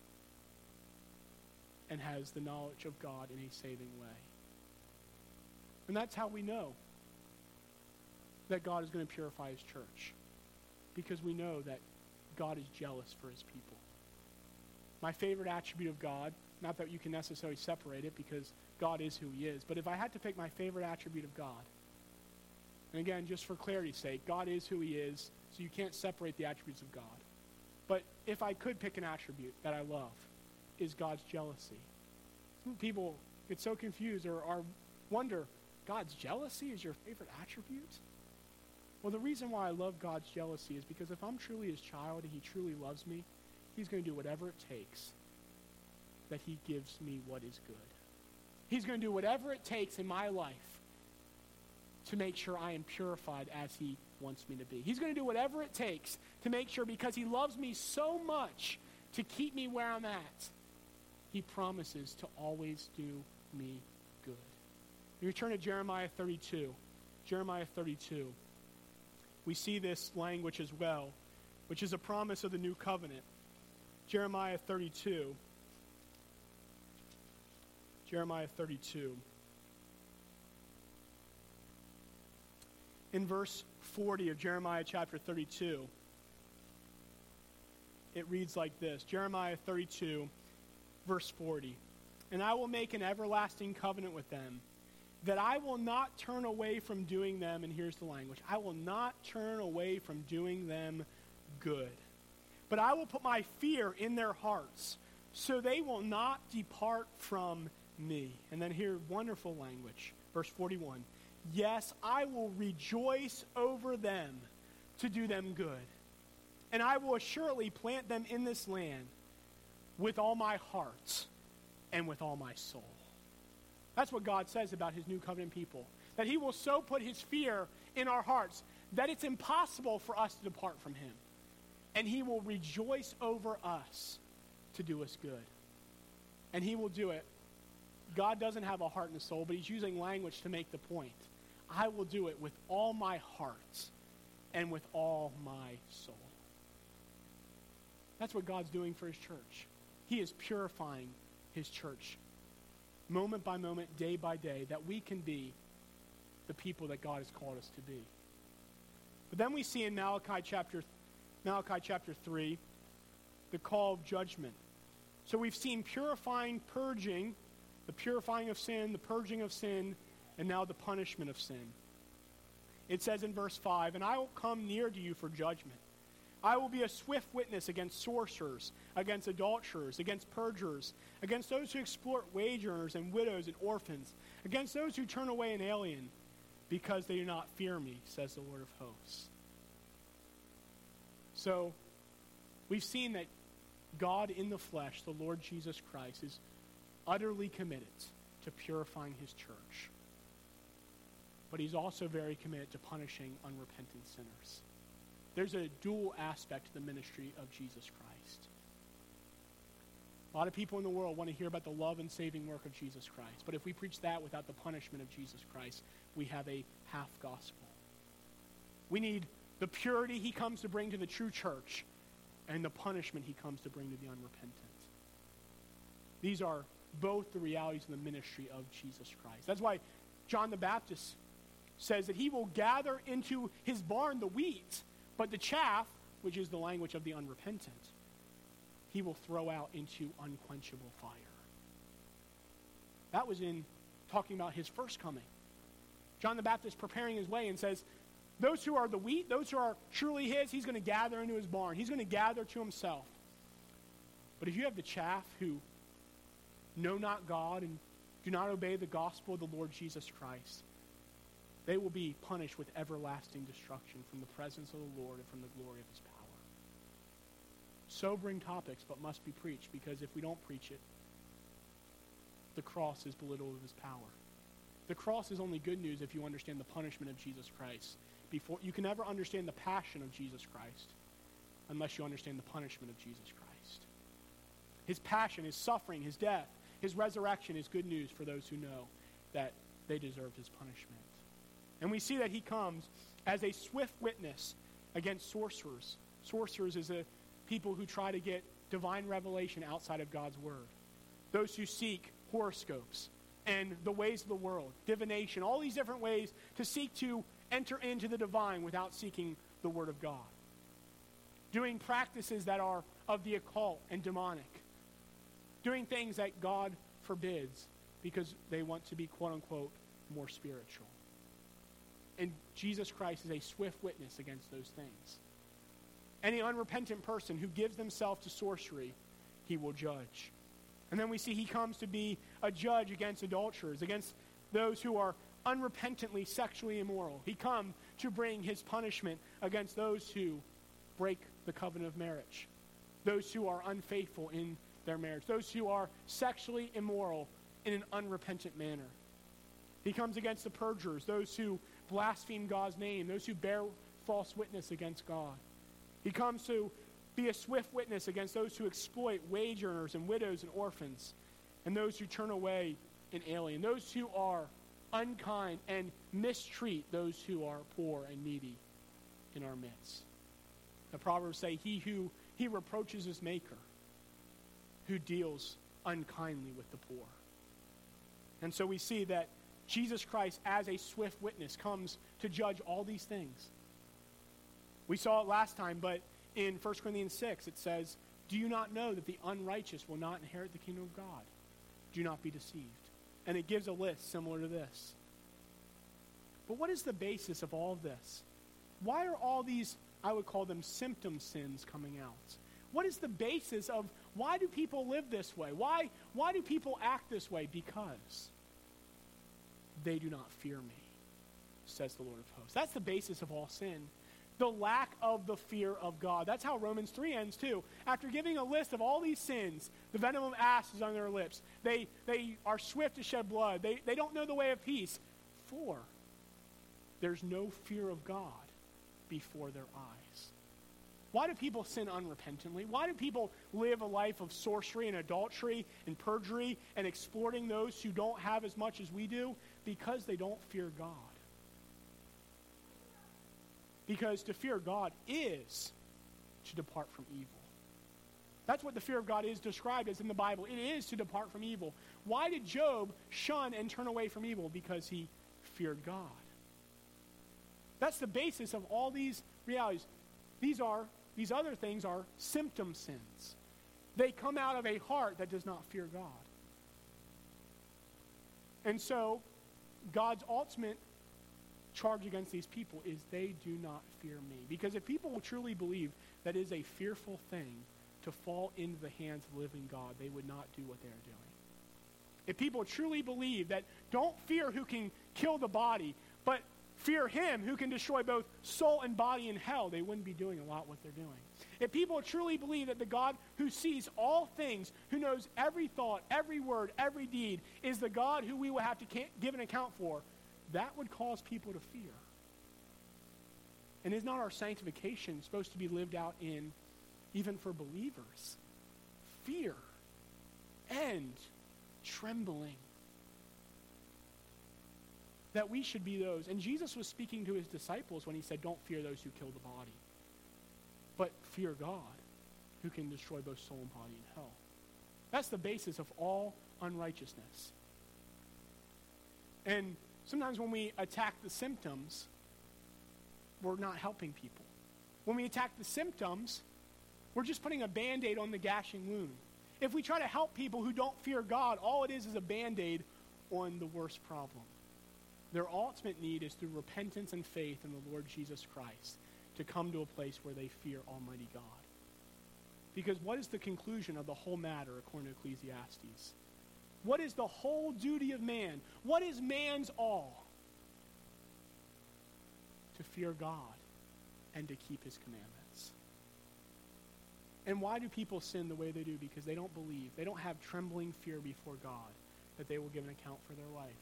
Speaker 1: and has the knowledge of God in a saving way. And that's how we know that God is going to purify his church, because we know that God is jealous for his people. My favorite attribute of God, Not that you can necessarily separate it because God is who he is. But if I had to pick my favorite attribute of God, and again, just for clarity's sake, God is who he is, so you can't separate the attributes of God. But if I could pick an attribute that I love, is God's jealousy. Some people get so confused or, or wonder, God's jealousy is your favorite attribute? Well, the reason why I love God's jealousy is because if I'm truly his child and he truly loves me, he's going to do whatever it takes that he gives me what is good. He's going to do whatever it takes in my life to make sure I am purified as he wants me to be. He's going to do whatever it takes to make sure, because he loves me so much, to keep me where I'm at. He promises to always do me good. You return to Jeremiah thirty-two. Jeremiah thirty-two. We see this language as well, which is a promise of the new covenant. Jeremiah thirty-two. Jeremiah thirty-two. In verse forty of Jeremiah chapter thirty-two, it reads like this. Jeremiah thirty-two, verse forty. And I will make an everlasting covenant with them, that I will not turn away from doing them, and here's the language, I will not turn away from doing them good. But I will put my fear in their hearts, so they will not depart from me. And then here, wonderful language, verse forty-one. Yes, I will rejoice over them to do them good. And I will assuredly plant them in this land with all my heart and with all my soul. That's what God says about his new covenant people. That he will so put his fear in our hearts that it's impossible for us to depart from him. And he will rejoice over us to do us good. And he will do it. God doesn't have a heart and a soul, but he's using language to make the point. I will do it with all my heart and with all my soul. That's what God's doing for his church. He is purifying his church moment by moment, day by day, that we can be the people that God has called us to be. But then we see in Malachi chapter, Malachi chapter three, the call of judgment. So we've seen purifying, purging, the purifying of sin, the purging of sin, and now the punishment of sin. It says in verse five, and I will come near to you for judgment. I will be a swift witness against sorcerers, against adulterers, against perjurers, against those who exploit wage earners and widows and orphans, against those who turn away an alien, because they do not fear me, says the Lord of hosts. So, we've seen that God in the flesh, the Lord Jesus Christ, is utterly committed to purifying his church. But he's also very committed to punishing unrepentant sinners. There's a dual aspect to the ministry of Jesus Christ. A lot of people in the world want to hear about the love and saving work of Jesus Christ. But if we preach that without the punishment of Jesus Christ, we have a half gospel. We need the purity he comes to bring to the true church and the punishment he comes to bring to the unrepentant. These are both the realities of the ministry of Jesus Christ. That's why John the Baptist says that he will gather into his barn the wheat, but the chaff, which is the language of the unrepentant, he will throw out into unquenchable fire. That was in talking about his first coming. John the Baptist preparing his way and says, those who are the wheat, those who are truly his, he's going to gather into his barn. He's going to gather to himself. But if you have the chaff who know not God and do not obey the gospel of the Lord Jesus Christ, they will be punished with everlasting destruction from the presence of the Lord and from the glory of his power. Sobering topics, but must be preached, because if we don't preach it, the cross is belittled of his power. The cross is only good news if you understand the punishment of Jesus Christ. Before you can never understand the passion of Jesus Christ unless you understand the punishment of Jesus Christ. His passion, his suffering, his death, his resurrection is good news for those who know that they deserved his punishment. And we see that he comes as a swift witness against sorcerers. Sorcerers is a people who try to get divine revelation outside of God's word. Those who seek horoscopes and the ways of the world, divination, all these different ways to seek to enter into the divine without seeking the word of God. Doing practices that are of the occult and demonic. doing things that God forbids because they want to be, quote-unquote, more spiritual. And Jesus Christ is a swift witness against those things. Any unrepentant person who gives themselves to sorcery, he will judge. And then we see he comes to be a judge against adulterers, against those who are unrepentantly sexually immoral. He comes to bring his punishment against those who break the covenant of marriage, those who are unfaithful in their marriage, those who are sexually immoral in an unrepentant manner. He comes against the perjurers, those who blaspheme God's name, those who bear false witness against God. He comes to be a swift witness against those who exploit wage earners and widows and orphans, and those who turn away and alien, those who are unkind and mistreat those who are poor and needy in our midst. The Proverbs say, he who he reproaches his maker, who deals unkindly with the poor. And so we see that Jesus Christ, as a swift witness, comes to judge all these things. We saw it last time, but in First Corinthians six, it says, do you not know that the unrighteous will not inherit the kingdom of God? Do not be deceived. And it gives a list similar to this. But what is the basis of all of this? Why are all these, I would call them symptom sins, coming out? What is the basis of why do people live this way? Why, why do people act this way? Because they do not fear me, says the Lord of hosts. That's the basis of all sin. The lack of the fear of God. That's how Romans three ends too. After giving a list of all these sins, the venom of asps is on their lips. They, they are swift to shed blood. They, they don't know the way of peace. For there's no fear of God before their eyes. Why do people sin unrepentantly? Why do people live a life of sorcery and adultery and perjury and exploiting those who don't have as much as we do? Because they don't fear God. Because to fear God is to depart from evil. That's what the fear of God is described as in the Bible. It is to depart from evil. Why did Job shun and turn away from evil? Because he feared God. That's the basis of all these realities. These are, these other things are symptom sins. They come out of a heart that does not fear God. And so, God's ultimate charge against these people is they do not fear me. Because if people will truly believe that it is a fearful thing to fall into the hands of the living God, they would not do what they are doing. If people truly believe that don't fear who can kill the body, but fear him who can destroy both soul and body in hell, they wouldn't be doing a lot what they're doing. If people truly believe that the God who sees all things, who knows every thought, every word, every deed, is the God who we will have to give an account for, that would cause people to fear. And is not our sanctification supposed to be lived out in, even for believers, fear and trembling? That we should be those. And Jesus was speaking to his disciples when he said, don't fear those who kill the body, but fear God, who can destroy both soul and body in hell. That's the basis of all unrighteousness. And sometimes when we attack the symptoms, we're not helping people. When we attack the symptoms, we're just putting a Band-Aid on the gashing wound. If we try to help people who don't fear God, all it is is a Band-Aid on the worst problem. Their ultimate need is through repentance and faith in the Lord Jesus Christ to come to a place where they fear Almighty God. Because what is the conclusion of the whole matter according to Ecclesiastes? What is the whole duty of man? What is man's all? To fear God and to keep his commandments. And why do people sin the way they do? Because they don't believe. They don't have trembling fear before God that they will give an account for their life.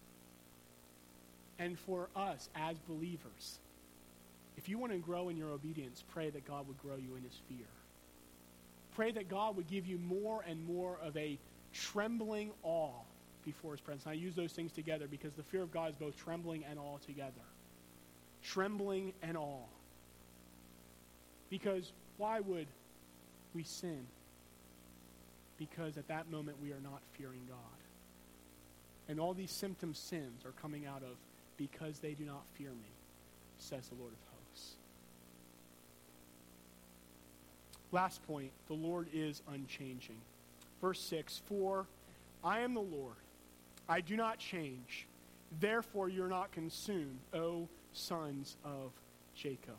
Speaker 1: And for us as believers, if you want to grow in your obedience, pray that God would grow you in his fear. Pray that God would give you more and more of a trembling awe before his presence. And I use those things together because the fear of God is both trembling and awe together. Trembling and awe. Because why would we sin? Because at that moment we are not fearing God. And all these symptom sins are coming out of because they do not fear me, says the Lord of hosts. Last point, the Lord is unchanging. Verse six, for I am the Lord. I do not change. Therefore you're not consumed, O sons of Jacob.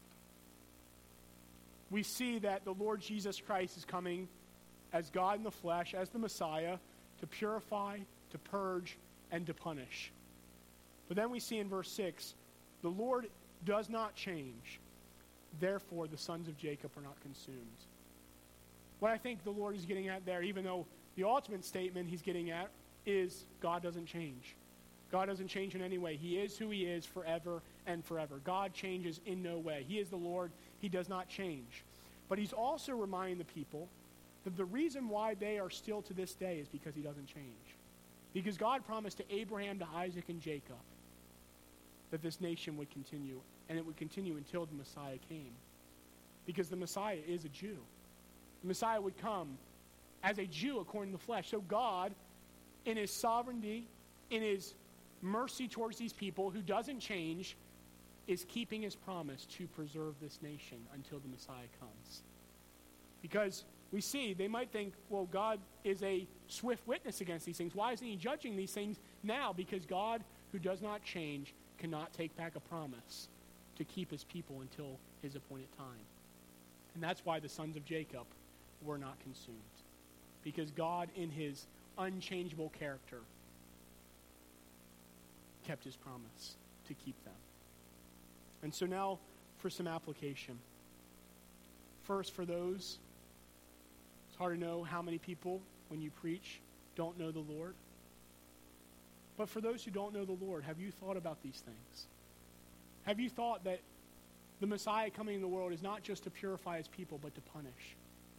Speaker 1: We see that the Lord Jesus Christ is coming as God in the flesh, as the Messiah, to purify, to purge, and to punish. But then we see in verse six, the Lord does not change. Therefore the sons of Jacob are not consumed. What I think the Lord is getting at there, even though the ultimate statement he's getting at is God doesn't change. God doesn't change in any way. He is who he is forever and forever. God changes in no way. He is the Lord. He does not change. But he's also reminding the people that the reason why they are still to this day is because he doesn't change. Because God promised to Abraham, to Isaac, and Jacob that this nation would continue, and it would continue until the Messiah came. Because the Messiah is a Jew. The Messiah would come as a Jew according to the flesh. So God, in his sovereignty, in his mercy towards these people who doesn't change, is keeping his promise to preserve this nation until the Messiah comes. Because we see, they might think, well, God is a swift witness against these things. Why isn't he judging these things now? Because God, who does not change, cannot take back a promise to keep his people until his appointed time. And that's why the sons of Jacob were not consumed. Because God, in his unchangeable character, kept his promise to keep them. And so now for some application. First, for those, it's hard to know how many people, when you preach, don't know the Lord. But for those who don't know the Lord, have you thought about these things? Have you thought that the Messiah coming in the world is not just to purify his people, but to punish?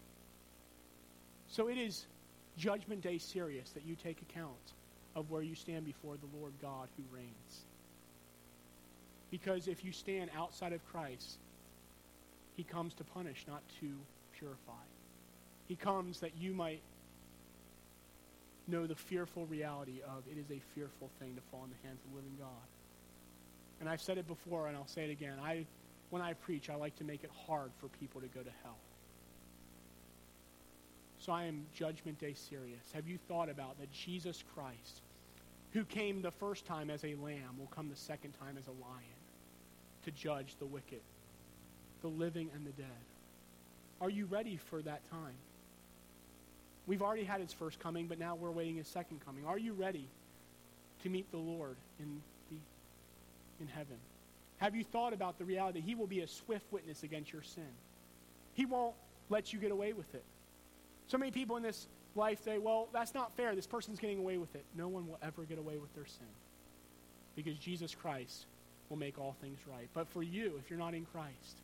Speaker 1: So it is Judgment Day serious that you take account of where you stand before the Lord God who reigns. Because if you stand outside of Christ, he comes to punish, not to purify. He comes that you might know the fearful reality of it is a fearful thing to fall in the hands of the living God. And I've said it before, and I'll say it again. I, when I preach, I like to make it hard for people to go to hell. So I am Judgment Day serious. Have you thought about that Jesus Christ, who came the first time as a lamb, will come the second time as a lion to judge the wicked, the living and the dead? Are you ready for that time? We've already had his first coming, but now we're waiting his second coming. Are you ready to meet the Lord in the in heaven? Have you thought about the reality that he will be a swift witness against your sin? He won't let you get away with it. So many people in this life say, well, that's not fair. This person's getting away with it. No one will ever get away with their sin, because Jesus Christ will make all things right. But for you, if you're not in Christ,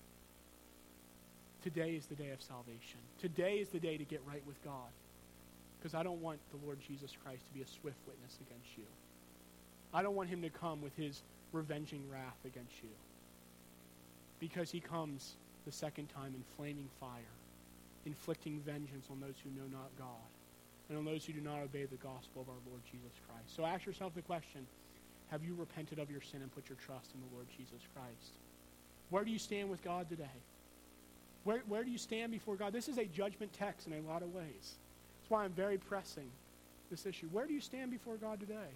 Speaker 1: today is the day of salvation. Today is the day to get right with God, because I don't want the Lord Jesus Christ to be a swift witness against you. I don't want him to come with his revenging wrath against you, because he comes the second time in flaming fire, inflicting vengeance on those who know not God and on those who do not obey the gospel of our Lord Jesus Christ. So ask yourself the question, have you repented of your sin and put your trust in the Lord Jesus Christ? Where do you stand with God today? Where, where do you stand before God? This is a judgment text in a lot of ways. That's why I'm very pressing this issue. Where do you stand before God today?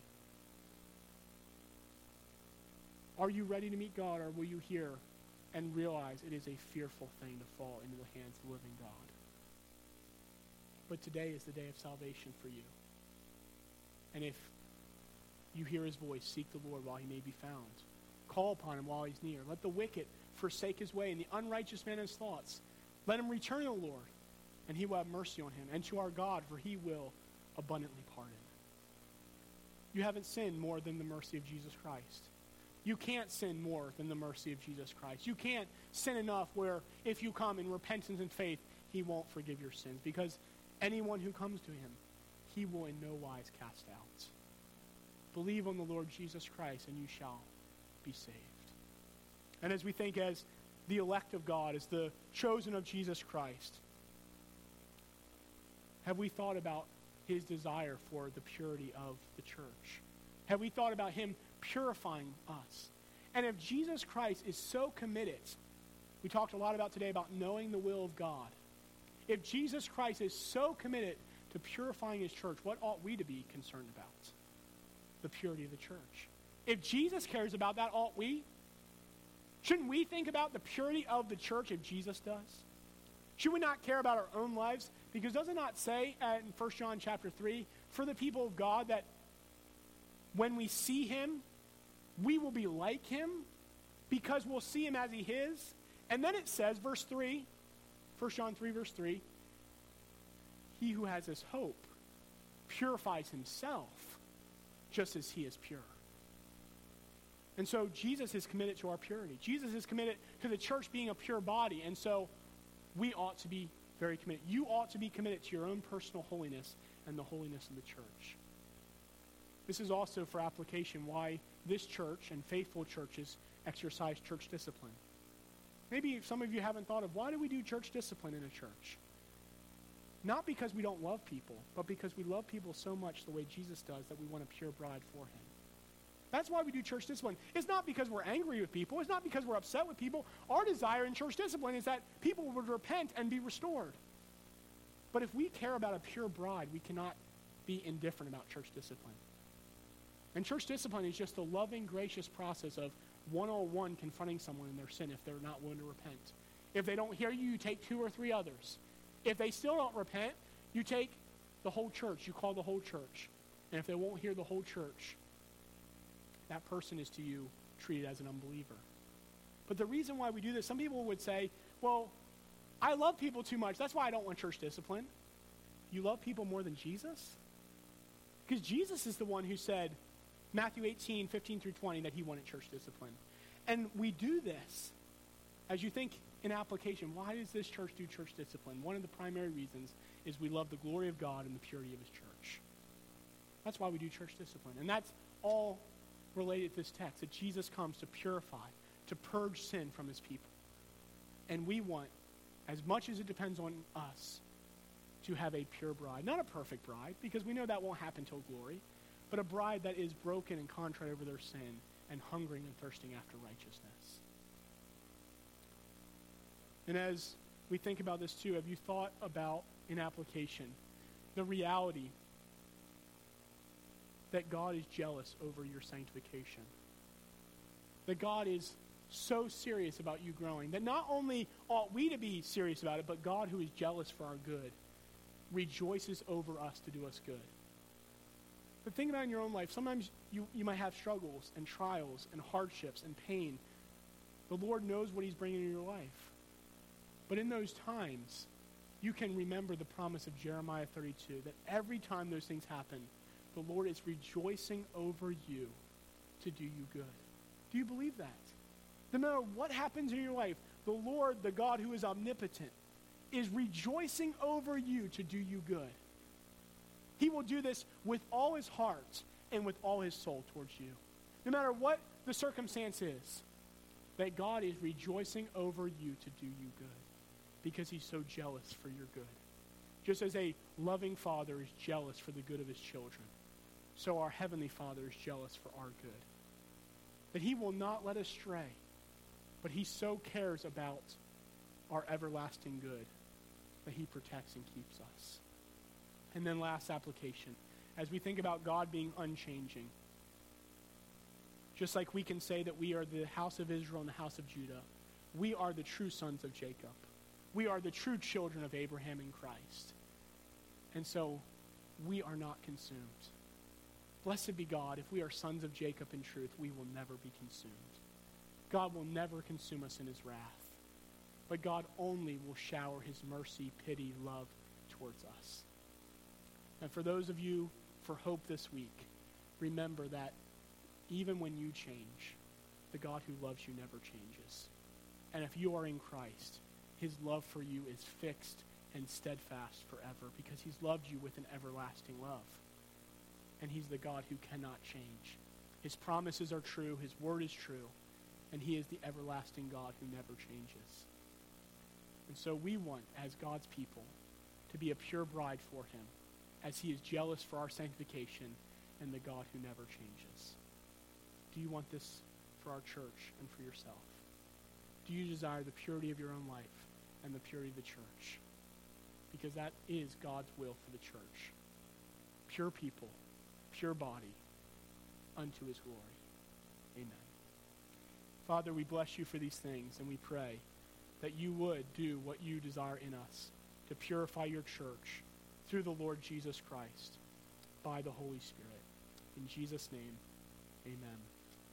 Speaker 1: Are you ready to meet God, or will you hear and realize it is a fearful thing to fall into the hands of the living God? But today is the day of salvation for you. And if you hear his voice, seek the Lord while he may be found. Call upon him while he's near. Let the wicked forsake his way, and the unrighteous man his thoughts. Let him return to the Lord, and he will have mercy on him, and to our God, for he will abundantly pardon. You haven't sinned more than the mercy of Jesus Christ. You can't sin more than the mercy of Jesus Christ. You can't sin enough where if you come in repentance and faith, he won't forgive your sins, because anyone who comes to him, he will in no wise cast out. Believe on the Lord Jesus Christ, and you shall be saved. And as we think as the elect of God, as the chosen of Jesus Christ, have we thought about his desire for the purity of the church? Have we thought about him purifying us? And if Jesus Christ is so committed, we talked a lot about today about knowing the will of God. If Jesus Christ is so committed to to purifying his church, what ought we to be concerned about? The purity of the church. If Jesus cares about that, ought we? Shouldn't we think about the purity of the church if Jesus does? Should we not care about our own lives? Because does it not say uh, in First John chapter three, for the people of God, that when we see him, we will be like him because we'll see him as he is? And then it says, verse three, First John three, verse three, he who has this hope purifies himself just as he is pure. And so Jesus is committed to our purity. Jesus is committed to the church being a pure body. And so we ought to be very committed. You ought to be committed to your own personal holiness and the holiness of the church. This is also for application why this church and faithful churches exercise church discipline. Maybe some of you haven't thought of, why do we do church discipline in a church? Not because we don't love people, but because we love people so much the way Jesus does that we want a pure bride for him. That's why we do church discipline. It's not because we're angry with people. It's not because we're upset with people. Our desire in church discipline is that people would repent and be restored. But if we care about a pure bride, we cannot be indifferent about church discipline. And church discipline is just a loving, gracious process of one-on-one confronting someone in their sin if they're not willing to repent. If they don't hear you, you take two or three others. If they still don't repent, you take the whole church. You call the whole church. And if they won't hear the whole church, that person is to you treated as an unbeliever. But the reason why we do this, some people would say, well, I love people too much. That's why I don't want church discipline. You love people more than Jesus? Because Jesus is the one who said, Matthew eighteen, fifteen through twenty, that he wanted church discipline. And we do this, as you think in application, why does this church do church discipline? One of the primary reasons is we love the glory of God and the purity of his church. That's why we do church discipline. And that's all related to this text, that Jesus comes to purify, to purge sin from his people. And we want, as much as it depends on us, to have a pure bride. Not a perfect bride, because we know that won't happen till glory, but a bride that is broken and contrite over their sin and hungering and thirsting after righteousness. And as we think about this too, have you thought about, in application, the reality that God is jealous over your sanctification? That God is so serious about you growing, that not only ought we to be serious about it, but God, who is jealous for our good, rejoices over us to do us good. But think about in your own life, sometimes you, you might have struggles and trials and hardships and pain. The Lord knows what he's bringing in your life. But in those times, you can remember the promise of Jeremiah thirty-two, that every time those things happen, the Lord is rejoicing over you to do you good. Do you believe that? No matter what happens in your life, the Lord, the God who is omnipotent, is rejoicing over you to do you good. He will do this with all his heart and with all his soul towards you. No matter what the circumstance is, that God is rejoicing over you to do you good because he's so jealous for your good. Just as a loving father is jealous for the good of his children, so our heavenly Father is jealous for our good. That he will not let us stray, but he so cares about our everlasting good that he protects and keeps us. And then last application, as we think about God being unchanging, just like we can say that we are the house of Israel and the house of Judah, we are the true sons of Jacob. We are the true children of Abraham in Christ. And so we are not consumed. Blessed be God, if we are sons of Jacob in truth, we will never be consumed. God will never consume us in his wrath, but God only will shower his mercy, pity, love towards us. And for those of you for hope this week, remember that even when you change, the God who loves you never changes. And if you are in Christ, his love for you is fixed and steadfast forever because he's loved you with an everlasting love. And he's the God who cannot change. His promises are true, his word is true, and he is the everlasting God who never changes. And so we want, as God's people, to be a pure bride for him, as he is jealous for our sanctification and the God who never changes. Do you want this for our church and for yourself? Do you desire the purity of your own life and the purity of the church? because that is God's will for the church. Pure people, pure body, unto his glory. Amen. Father, we bless you for these things, and we pray that you would do what you desire in us to purify your church through the Lord Jesus Christ by the Holy Spirit. In Jesus' name, amen.